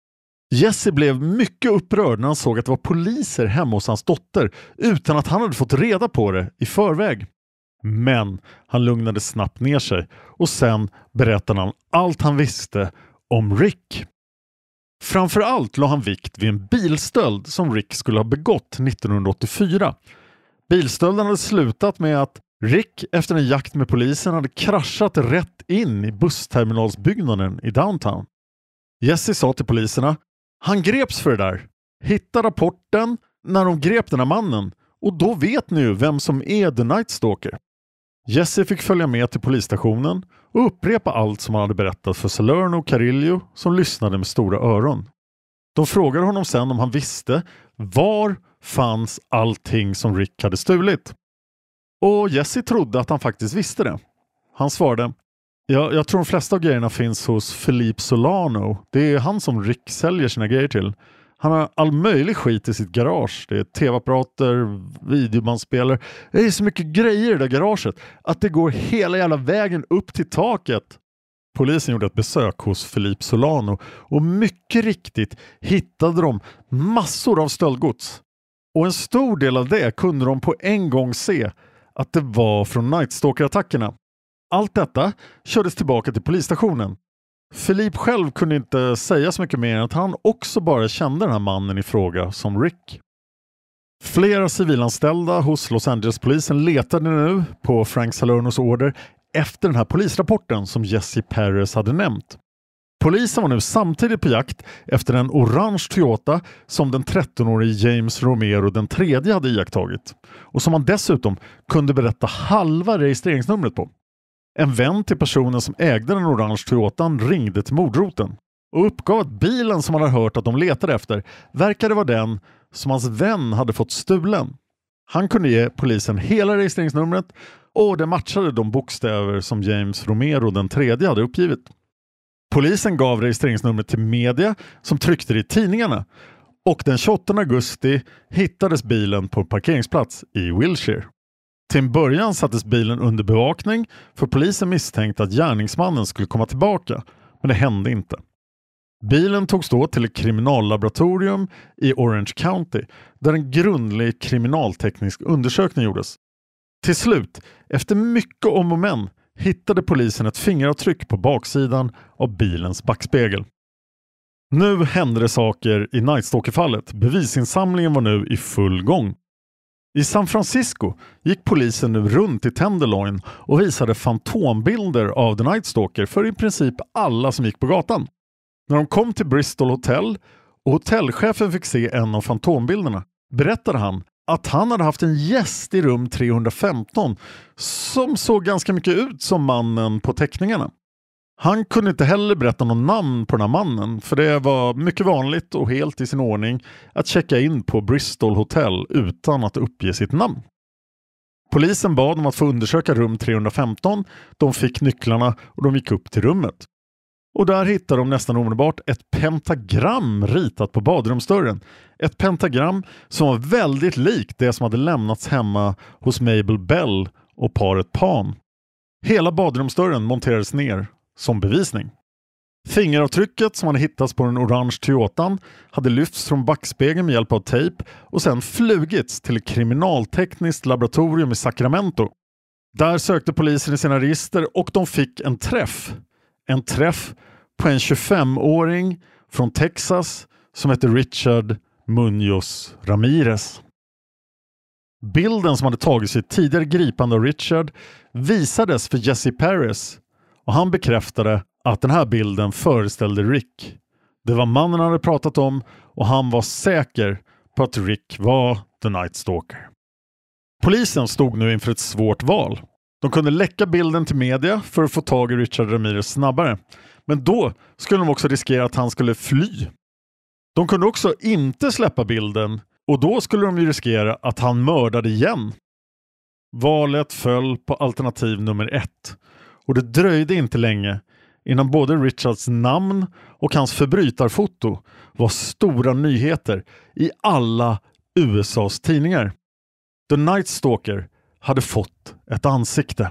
Jesse blev mycket upprörd när han såg att det var poliser hemma hos hans dotter utan att han hade fått reda på det i förväg. Men han lugnade snabbt ner sig och sen berättade han allt han visste om Rick. Framförallt la han vikt vid en bilstöld som Rick skulle ha begått 1984. Bilstölden hade slutat med att Rick efter en jakt med polisen hade kraschat rätt in i bussterminalsbyggnaden i downtown. Jesse sa till poliserna: han greps för det där. Hitta rapporten när de grep den här mannen och då vet ni ju vem som är The Night Stalker. Jesse fick följa med till polisstationen och upprepa allt som han hade berättat för Salerno och Carillo som lyssnade med stora öron. De frågade honom sen om han visste var fanns allting som Rick hade stulit. Och Jesse trodde att han faktiskt visste det. Han svarade: jag tror de flesta av grejerna finns hos Philippe Solano. Det är han som Rick säljer sina grejer till. Han har all möjlig skit i sitt garage. Det är tv-apparater, videobandspelare. Det är så mycket grejer i det där garaget att det går hela jävla vägen upp till taket. Polisen gjorde ett besök hos Philippe Solano och mycket riktigt hittade de massor av stöldgods. Och en stor del av det kunde de på en gång se att det var från Night Stalker-attackerna. Allt detta kördes tillbaka till polisstationen. Philippe själv kunde inte säga så mycket mer än att han också bara kände den här mannen i fråga som Rick. Flera civilanställda hos Los Angeles-polisen letade nu på Frank Salernos order efter den här polisrapporten som Jesse Perez hade nämnt. Polisen var nu samtidigt på jakt efter en orange Toyota som den 13-årige James Romero den tredje hade iakttagit och som han dessutom kunde berätta halva registreringsnumret på. En vän till personen som ägde den orange Toyotan ringde till mordroten och uppgav att bilen som han hade hört att de letade efter verkade vara den som hans vän hade fått stulen. Han kunde ge polisen hela registreringsnumret och det matchade de bokstäver som James Romero den tredje hade uppgivit. Polisen gav registreringsnumret till media som tryckte det i tidningarna och den 28 augusti hittades bilen på en parkeringsplats i Wilshire. Till en början sattes bilen under bevakning för polisen misstänkte att gärningsmannen skulle komma tillbaka, men det hände inte. Bilen togs då till ett kriminallaboratorium i Orange County där en grundlig kriminalteknisk undersökning gjordes. Till slut, efter mycket om och men, hittade polisen ett fingeravtryck på baksidan av bilens backspegel. Nu hände det saker i Night Stalker-fallet. Bevisinsamlingen var nu i full gång. I San Francisco gick polisen nu runt i Tenderloin och visade fantombilder av The Night Stalker för i princip alla som gick på gatan. När de kom till Bristol Hotel och hotellchefen fick se en av fantombilderna berättade han att han hade haft en gäst i rum 315 som såg ganska mycket ut som mannen på teckningarna. Han kunde inte heller berätta någon namn på den här mannen, för det var mycket vanligt och helt i sin ordning att checka in på Bristol Hotel utan att uppge sitt namn. Polisen bad om att få undersöka rum 315, de fick nycklarna och de gick upp till rummet. Och där hittade de nästan omedelbart ett pentagram ritat på badrumsdörren. Ett pentagram som var väldigt likt det som hade lämnats hemma hos Mabel Bell och paret Pan. Hela badrumsdörren monterades ner som bevisning. Fingeravtrycket som hade hittats på den orange Toyotan hade lyfts från backspegeln med hjälp av tejp och sen flugits till ett kriminaltekniskt laboratorium i Sacramento. Där sökte polisen i sina register och de fick en träff. En träff på en 25-åring från Texas som heter Richard Munoz Ramirez. Bilden som hade tagits i ett tidigare gripande av Richard visades för Jesse Paris och han bekräftade att den här bilden föreställde Rick. Det var mannen han hade pratat om och han var säker på att Rick var The Night Stalker. Polisen stod nu inför ett svårt val. De kunde läcka bilden till media för att få tag i Richard Ramirez snabbare. Men då skulle de också riskera att han skulle fly. De kunde också inte släppa bilden och då skulle de ju riskera att han mördade igen. Valet föll på alternativ nummer 1 och det dröjde inte länge innan både Richards namn och hans förbrytarfoto var stora nyheter i alla USAs tidningar. The Night Stalker hade fått ett ansikte.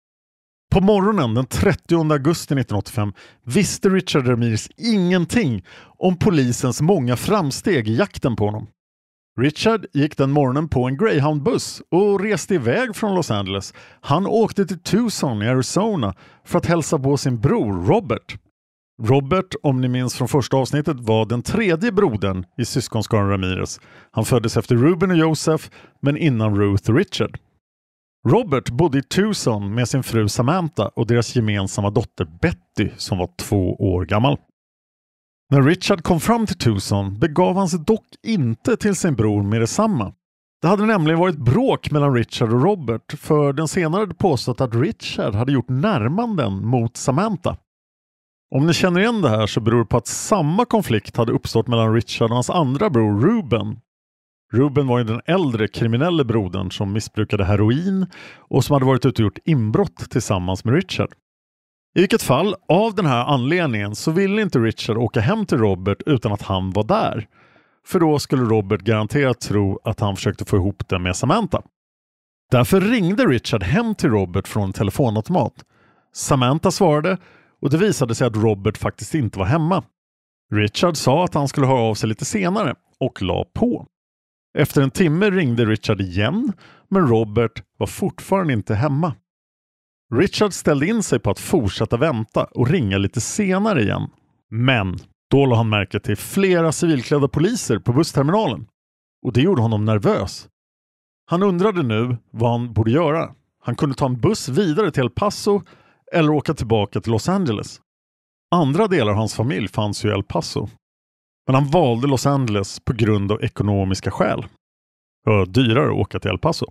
På morgonen den 30 augusti 1985 visste Richard Ramirez ingenting om polisens många framsteg i jakten på honom. Richard gick den morgonen på en Greyhound-buss och reste iväg från Los Angeles. Han åkte till Tucson i Arizona för att hälsa på sin bror Robert. Robert, om ni minns från första avsnittet, var den tredje brodern i syskonskaran Ramirez. Han föddes efter Ruben och Joseph, men innan Ruth och Richard. Robert bodde i Tucson med sin fru Samantha och deras gemensamma dotter Betty som var 2 år gammal. När Richard kom fram till Tucson begav han sig dock inte till sin bror med detsamma. Det hade nämligen varit bråk mellan Richard och Robert, för den senare hade påstått att Richard hade gjort närmanden mot Samantha. Om ni känner igen det här så beror det på att samma konflikt hade uppstått mellan Richard och hans andra bror Ruben. Ruben var ju den äldre kriminella brodern som missbrukade heroin och som hade varit ute och gjort inbrott tillsammans med Richard. I vilket fall, av den här anledningen så ville inte Richard åka hem till Robert utan att han var där. För då skulle Robert garanterat tro att han försökte få ihop det med Samantha. Därför ringde Richard hem till Robert från en telefonautomat. Samantha svarade och det visade sig att Robert faktiskt inte var hemma. Richard sa att han skulle höra av sig lite senare och la på. Efter en timme ringde Richard igen, men Robert var fortfarande inte hemma. Richard ställde in sig på att fortsätta vänta och ringa lite senare igen. Men då lade han märke till flera civilklädda poliser på bussterminalen. Och det gjorde honom nervös. Han undrade nu vad han borde göra. Han kunde ta en buss vidare till El Paso eller åka tillbaka till Los Angeles. Andra delar av hans familj fanns ju i El Paso. Men han valde Los Angeles på grund av ekonomiska skäl. Det var dyrare att åka till El Paso.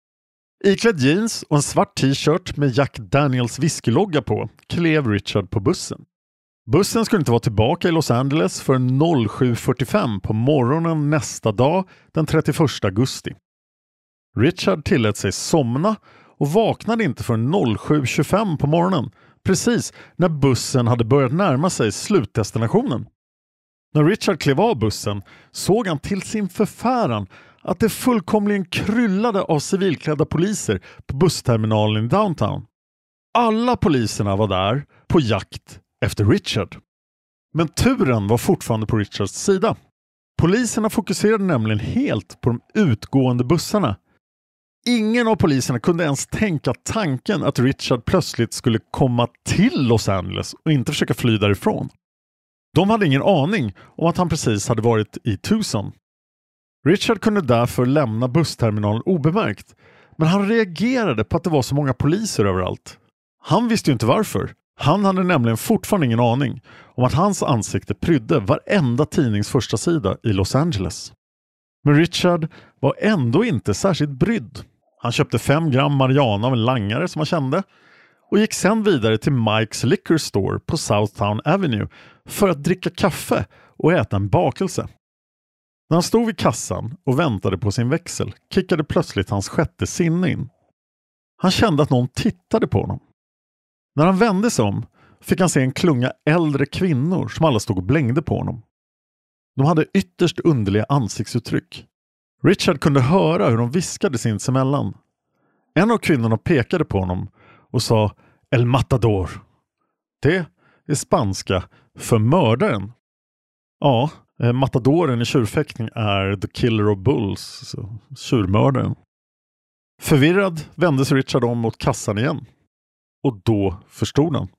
Iklädd jeans och en svart t-shirt med Jack Daniels whiskylogga på klev Richard på bussen. Bussen skulle inte vara tillbaka i Los Angeles för 07:45 på morgonen nästa dag den 31 augusti. Richard tillät sig somna och vaknade inte förrän 07:25 på morgonen, precis när bussen hade börjat närma sig slutdestinationen. När Richard klev av bussen såg han till sin förfäran att det fullkomligen kryllade av civilklädda poliser på bussterminalen i downtown. Alla poliserna var där på jakt efter Richard. Men turen var fortfarande på Richards sida. Poliserna fokuserade nämligen helt på de utgående bussarna. Ingen av poliserna kunde ens tänka tanken att Richard plötsligt skulle komma till Los Angeles och inte försöka fly därifrån. De hade ingen aning om att han precis hade varit i Tucson. Richard kunde därför lämna bussterminalen obemärkt, men han reagerade på att det var så många poliser överallt. Han visste ju inte varför. Han hade nämligen fortfarande ingen aning om att hans ansikte prydde varenda tidnings första sida i Los Angeles. Men Richard var ändå inte särskilt brydd. Han köpte 5 gram marijuana av en langare som han kände och gick sedan vidare till Mike's Liquor Store på Southtown Avenue för att dricka kaffe och äta en bakelse. När han stod vid kassan och väntade på sin växel kickade plötsligt hans sjätte sinne in. Han kände att någon tittade på honom. När han vände sig om fick han se en klunga äldre kvinnor som alla stod och blängde på honom. De hade ytterst underliga ansiktsuttryck. Richard kunde höra hur de viskade sinsemellan. En av kvinnorna pekade på honom och sa El Matador. Det är spanska för mördaren. Ja, matadoren i tjurfäktning är The Killer of Bulls, tjurmördaren. Förvirrad vände sig Richard om mot kassan igen. Och då förstod han.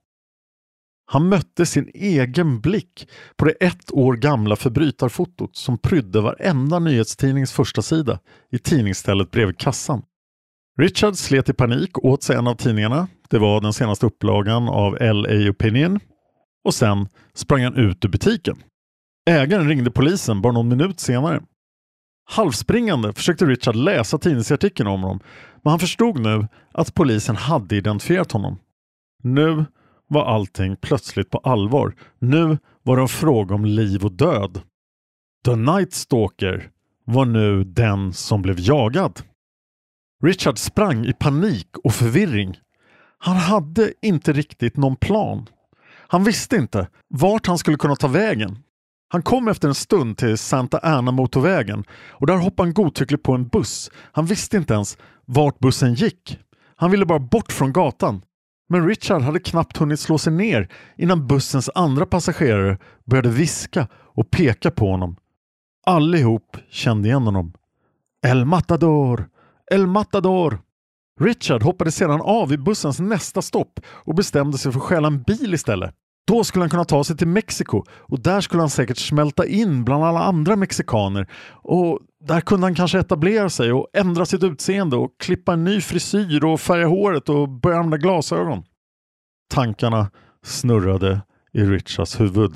Han mötte sin egen blick på det 1 år gamla förbrytarfotot som prydde varenda nyhetstidnings första sida i tidningsstället bredvid kassan. Richard slet i panik åt sig en av tidningarna. Det var den senaste upplagan av LA Opinion. Och sen sprang han ut ur butiken. Ägaren ringde polisen bara någon minut senare. Halvspringande försökte Richard läsa tidningsartikeln om honom, men han förstod nu att polisen hade identifierat honom. Nu var allting plötsligt på allvar. Nu var det en fråga om liv och död. The Night Stalker var nu den som blev jagad. Richard sprang i panik och förvirring. Han hade inte riktigt någon plan. Han visste inte vart han skulle kunna ta vägen. Han kom efter en stund till Santa Ana-motorvägen och där hoppade han godtyckligt på en buss. Han visste inte ens vart bussen gick. Han ville bara bort från gatan. Men Richard hade knappt hunnit slå sig ner innan bussens andra passagerare började viska och peka på honom. Allihop kände igen honom. El Matador! El Matador! Richard hoppade sedan av i bussens nästa stopp och bestämde sig för att stjäla en bil istället. Då skulle han kunna ta sig till Mexiko och där skulle han säkert smälta in bland alla andra mexikaner och där kunde han kanske etablera sig och ändra sitt utseende och klippa en ny frisyr och färga håret och börja använda glasögon. Tankarna snurrade i Richards huvud.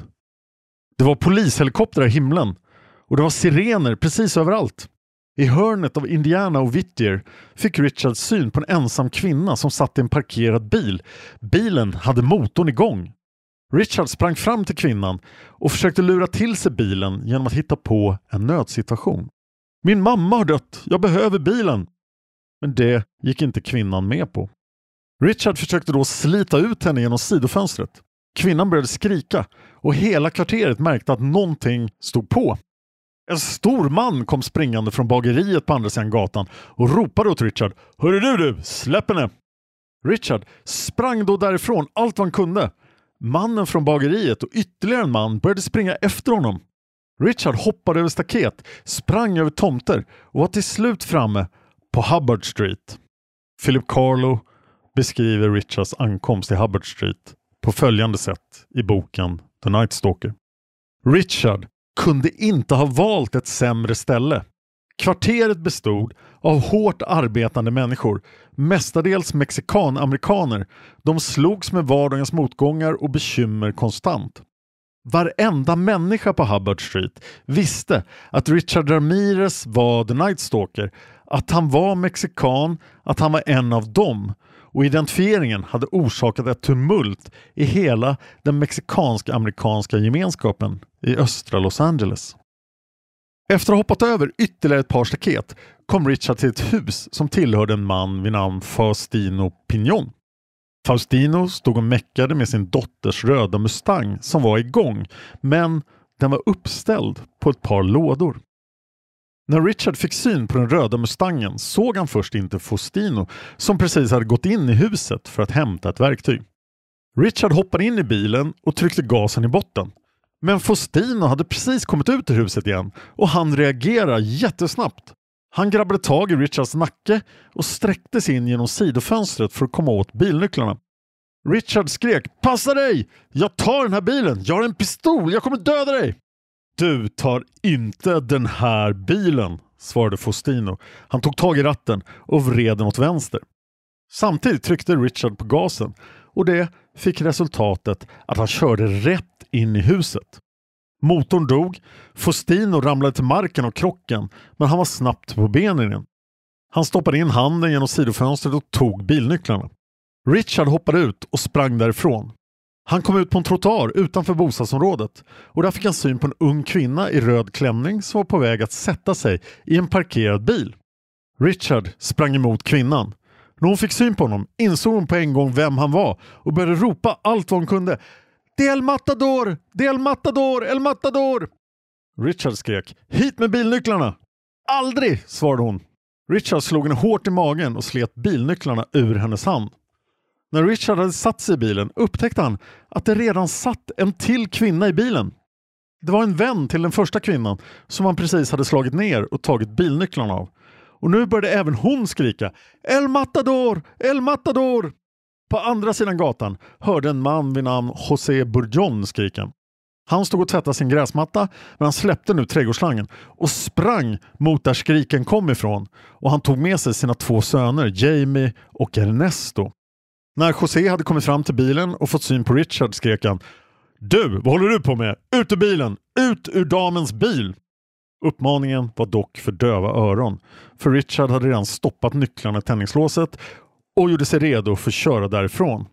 Det var polishelikoptrar i himlen och det var sirener precis överallt. I hörnet av Indiana och Whittier fick Richard syn på en ensam kvinna som satt i en parkerad bil. Bilen hade motorn igång. Richard sprang fram till kvinnan och försökte lura till sig bilen genom att hitta på en nödsituation. Min mamma har dött, jag behöver bilen. Men det gick inte kvinnan med på. Richard försökte då slita ut henne genom sidofönstret. Kvinnan började skrika och hela kvarteret märkte att någonting stod på. En stor man kom springande från bageriet på andra sidan gatan och ropade åt Richard. Hörru du, släpp henne! Richard sprang då därifrån allt vad han kunde. Mannen från bageriet och ytterligare en man började springa efter honom. Richard hoppade över staket, sprang över tomter och var till slut framme på Hubbard Street. Philip Carlo beskriver Richards ankomst till Hubbard Street på följande sätt i boken The Night Stalker. Richard kunde inte ha valt ett sämre ställe. Kvarteret bestod av hårt arbetande människor, mestadels mexikan-amerikaner. De slogs med vardagens motgångar och bekymmer konstant. Varenda människa på Hubbard Street visste att Richard Ramirez var The Night Stalker, att han var mexikan, att han var en av dem. Och identifieringen hade orsakat ett tumult i hela den mexikanska-amerikanska gemenskapen i östra Los Angeles. Efter att ha hoppat över ytterligare ett par staket kom Richard till ett hus som tillhörde en man vid namn Faustino Piñón. Faustino stod och meckade med sin dotters röda Mustang som var igång, men den var uppställd på ett par lådor. När Richard fick syn på den röda Mustangen såg han först inte Faustino som precis hade gått in i huset för att hämta ett verktyg. Richard hoppade in i bilen och tryckte gasen i botten. Men Faustino hade precis kommit ut ur huset igen och han reagerade jättesnabbt. Han grabbade tag i Richards nacke och sträckte sig in genom sidofönstret för att komma åt bilnycklarna. Richard skrek: "Passa dig! Jag tar den här bilen! Jag har en pistol! Jag kommer döda dig!" "Du tar inte den här bilen", svarade Faustino. Han tog tag i ratten och vred den åt vänster. Samtidigt tryckte Richard på gasen och det fick resultatet att han körde rätt in i huset. Motorn dog, Faustino ramlade till marken av krocken, men han var snabbt på benen igen. Han stoppade in handen genom sidofönstret och tog bilnycklarna. Richard hoppade ut och sprang därifrån. Han kom ut på en trottoar utanför bostadsområdet och där fick han syn på en ung kvinna i röd klänning som var på väg att sätta sig i en parkerad bil. Richard sprang emot kvinnan. När hon fick syn på honom insåg hon på en gång vem han var och började ropa allt vad hon kunde. "Det är El Matador! Det är El Matador! El Matador!" Richard skrek: "Hit med bilnycklarna!" "Aldrig!" svarade hon. Richard slog henne hårt i magen och slet bilnycklarna ur hennes hand. När Richard hade satt sig i bilen upptäckte han att det redan satt en till kvinna i bilen. Det var en vän till den första kvinnan som han precis hade slagit ner och tagit bilnycklarna av. Och nu började även hon skrika: "El Matador! El Matador!" På andra sidan gatan hörde en man vid namn José Burjon skrika. Han stod och tvättade sin gräsmatta, men han släppte nu trädgårdsslangen och sprang mot där skriken kom ifrån. Och han tog med sig sina 2 söner, Jamie och Ernesto. När José hade kommit fram till bilen och fått syn på Richard skrek han: "Du, vad håller du på med? Ut ur bilen! Ut ur damens bil!" Uppmaningen var dock för döva öron, för Richard hade redan stoppat nycklarna i tändningslåset och gjorde sig redo för att köra därifrån.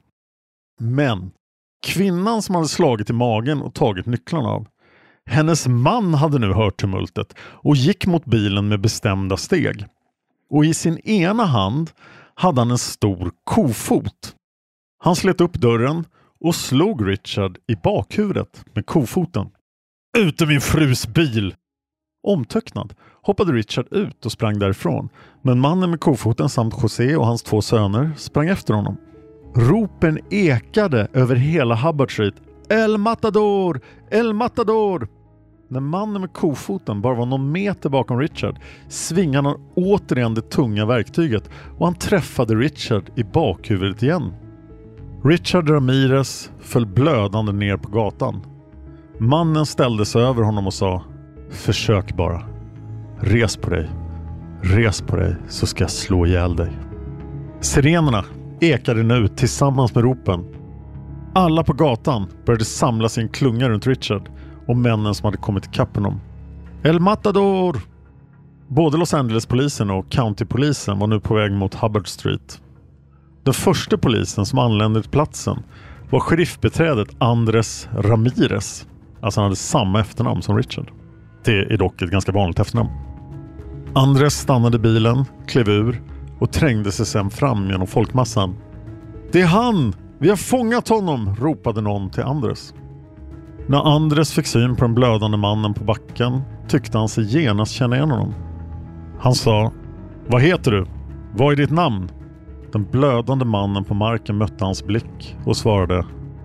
Men kvinnan som hade slagit i magen och tagit nycklarna av, hennes man hade nu hört tumultet och gick mot bilen med bestämda steg. Och i sin ena hand hade han en stor kofot. Han slet upp dörren och slog Richard i bakhuvudet med kofoten. "Ut ur min frus bil!" Omtöcknad hoppade Richard ut och sprang därifrån, men mannen med kofoten samt José och hans 2 söner sprang efter honom. Ropen ekade över hela Hubbard Street. "El Matador! El Matador!" När mannen med kofoten bara var någon meter bakom Richard svingade han återigen det tunga verktyget och han träffade Richard i bakhuvudet igen. Richard Ramirez föll blödande ner på gatan. Mannen ställde sig över honom och sa: "Försök bara. Res på dig. Res på dig så ska jag slå ihjäl dig." Sirenerna ekade nu tillsammans med ropen. Alla på gatan började samla sin klunga runt Richard och männen som hade kommit till kappen om. "El Matador!" Både Los Angeles-polisen och County-polisen var nu på väg mot Hubbard Street. Den första polisen som anlände till platsen var sheriffbeträdet Andres Ramirez. Alltså han hade samma efternamn som Richard. Det är dock ett ganska vanligt efternamn. Andres stannade bilen, klev ur och trängde sig sen fram genom folkmassan. "Det är han! Vi har fångat honom!" ropade någon till Andres. När Andres fick syn på den blödande mannen på backen tyckte han sig genast känna igen honom. Han sa: "Vad heter du? Vad är ditt namn?" Den blödande mannen på marken mötte hans blick och svarade: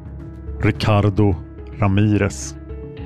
"Ricardo Ramirez."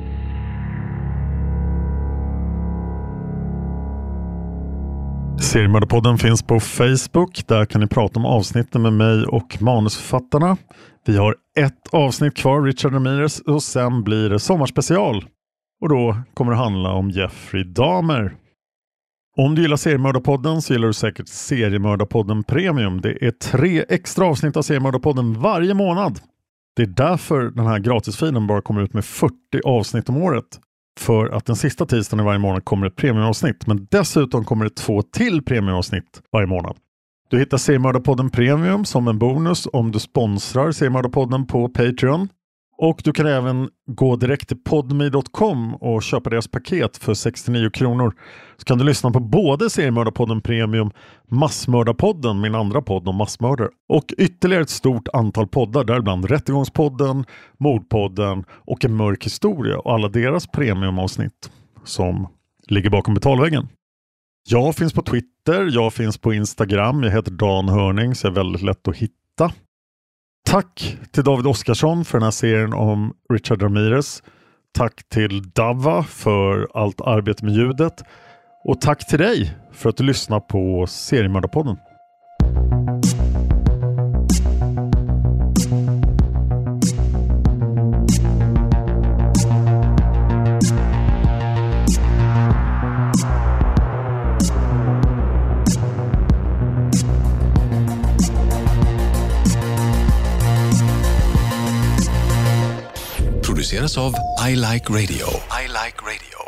Seriemördarpodden finns på Facebook. Där kan ni prata om avsnitten med mig och manusförfattarna. Vi har 1 avsnitt kvar, Richard Ramirez, och sen blir det sommarspecial. Och då kommer det handla om Jeffrey Dahmer. Om du gillar Seriemördarpodden så gillar du säkert Seriemördarpodden Premium. Det är 3 extra avsnitt av Seriemördarpodden varje månad. Det är därför den här gratisfilen bara kommer ut med 40 avsnitt om året. För att den sista tisdagen i varje månad kommer ett premiumavsnitt. Men dessutom kommer det 2 till premiumavsnitt varje månad. Du hittar Seriemördarpodden Premium som en bonus om du sponsrar Seriemördarpodden på Patreon. Och du kan även gå direkt till podme.com och köpa deras paket för 69 kronor. Så kan du lyssna på både Seriemördarpodden Premium, Massmördarpodden, min andra podd om massmördare, och ytterligare ett stort antal poddar, däribland Rättegångspodden, Mordpodden och En mörk historia och alla deras premiumavsnitt som ligger bakom betalväggen. Jag finns på Twitter, jag finns på Instagram, jag heter Dan Hörning så är väldigt lätt att hitta. Tack till David Oskarsson för den här serien om Richard Ramirez. tack till Dava för allt arbete med ljudet. Och tack till dig för att du lyssnar på Seriemördarpodden. Produceras av I Like Radio. I Like Radio.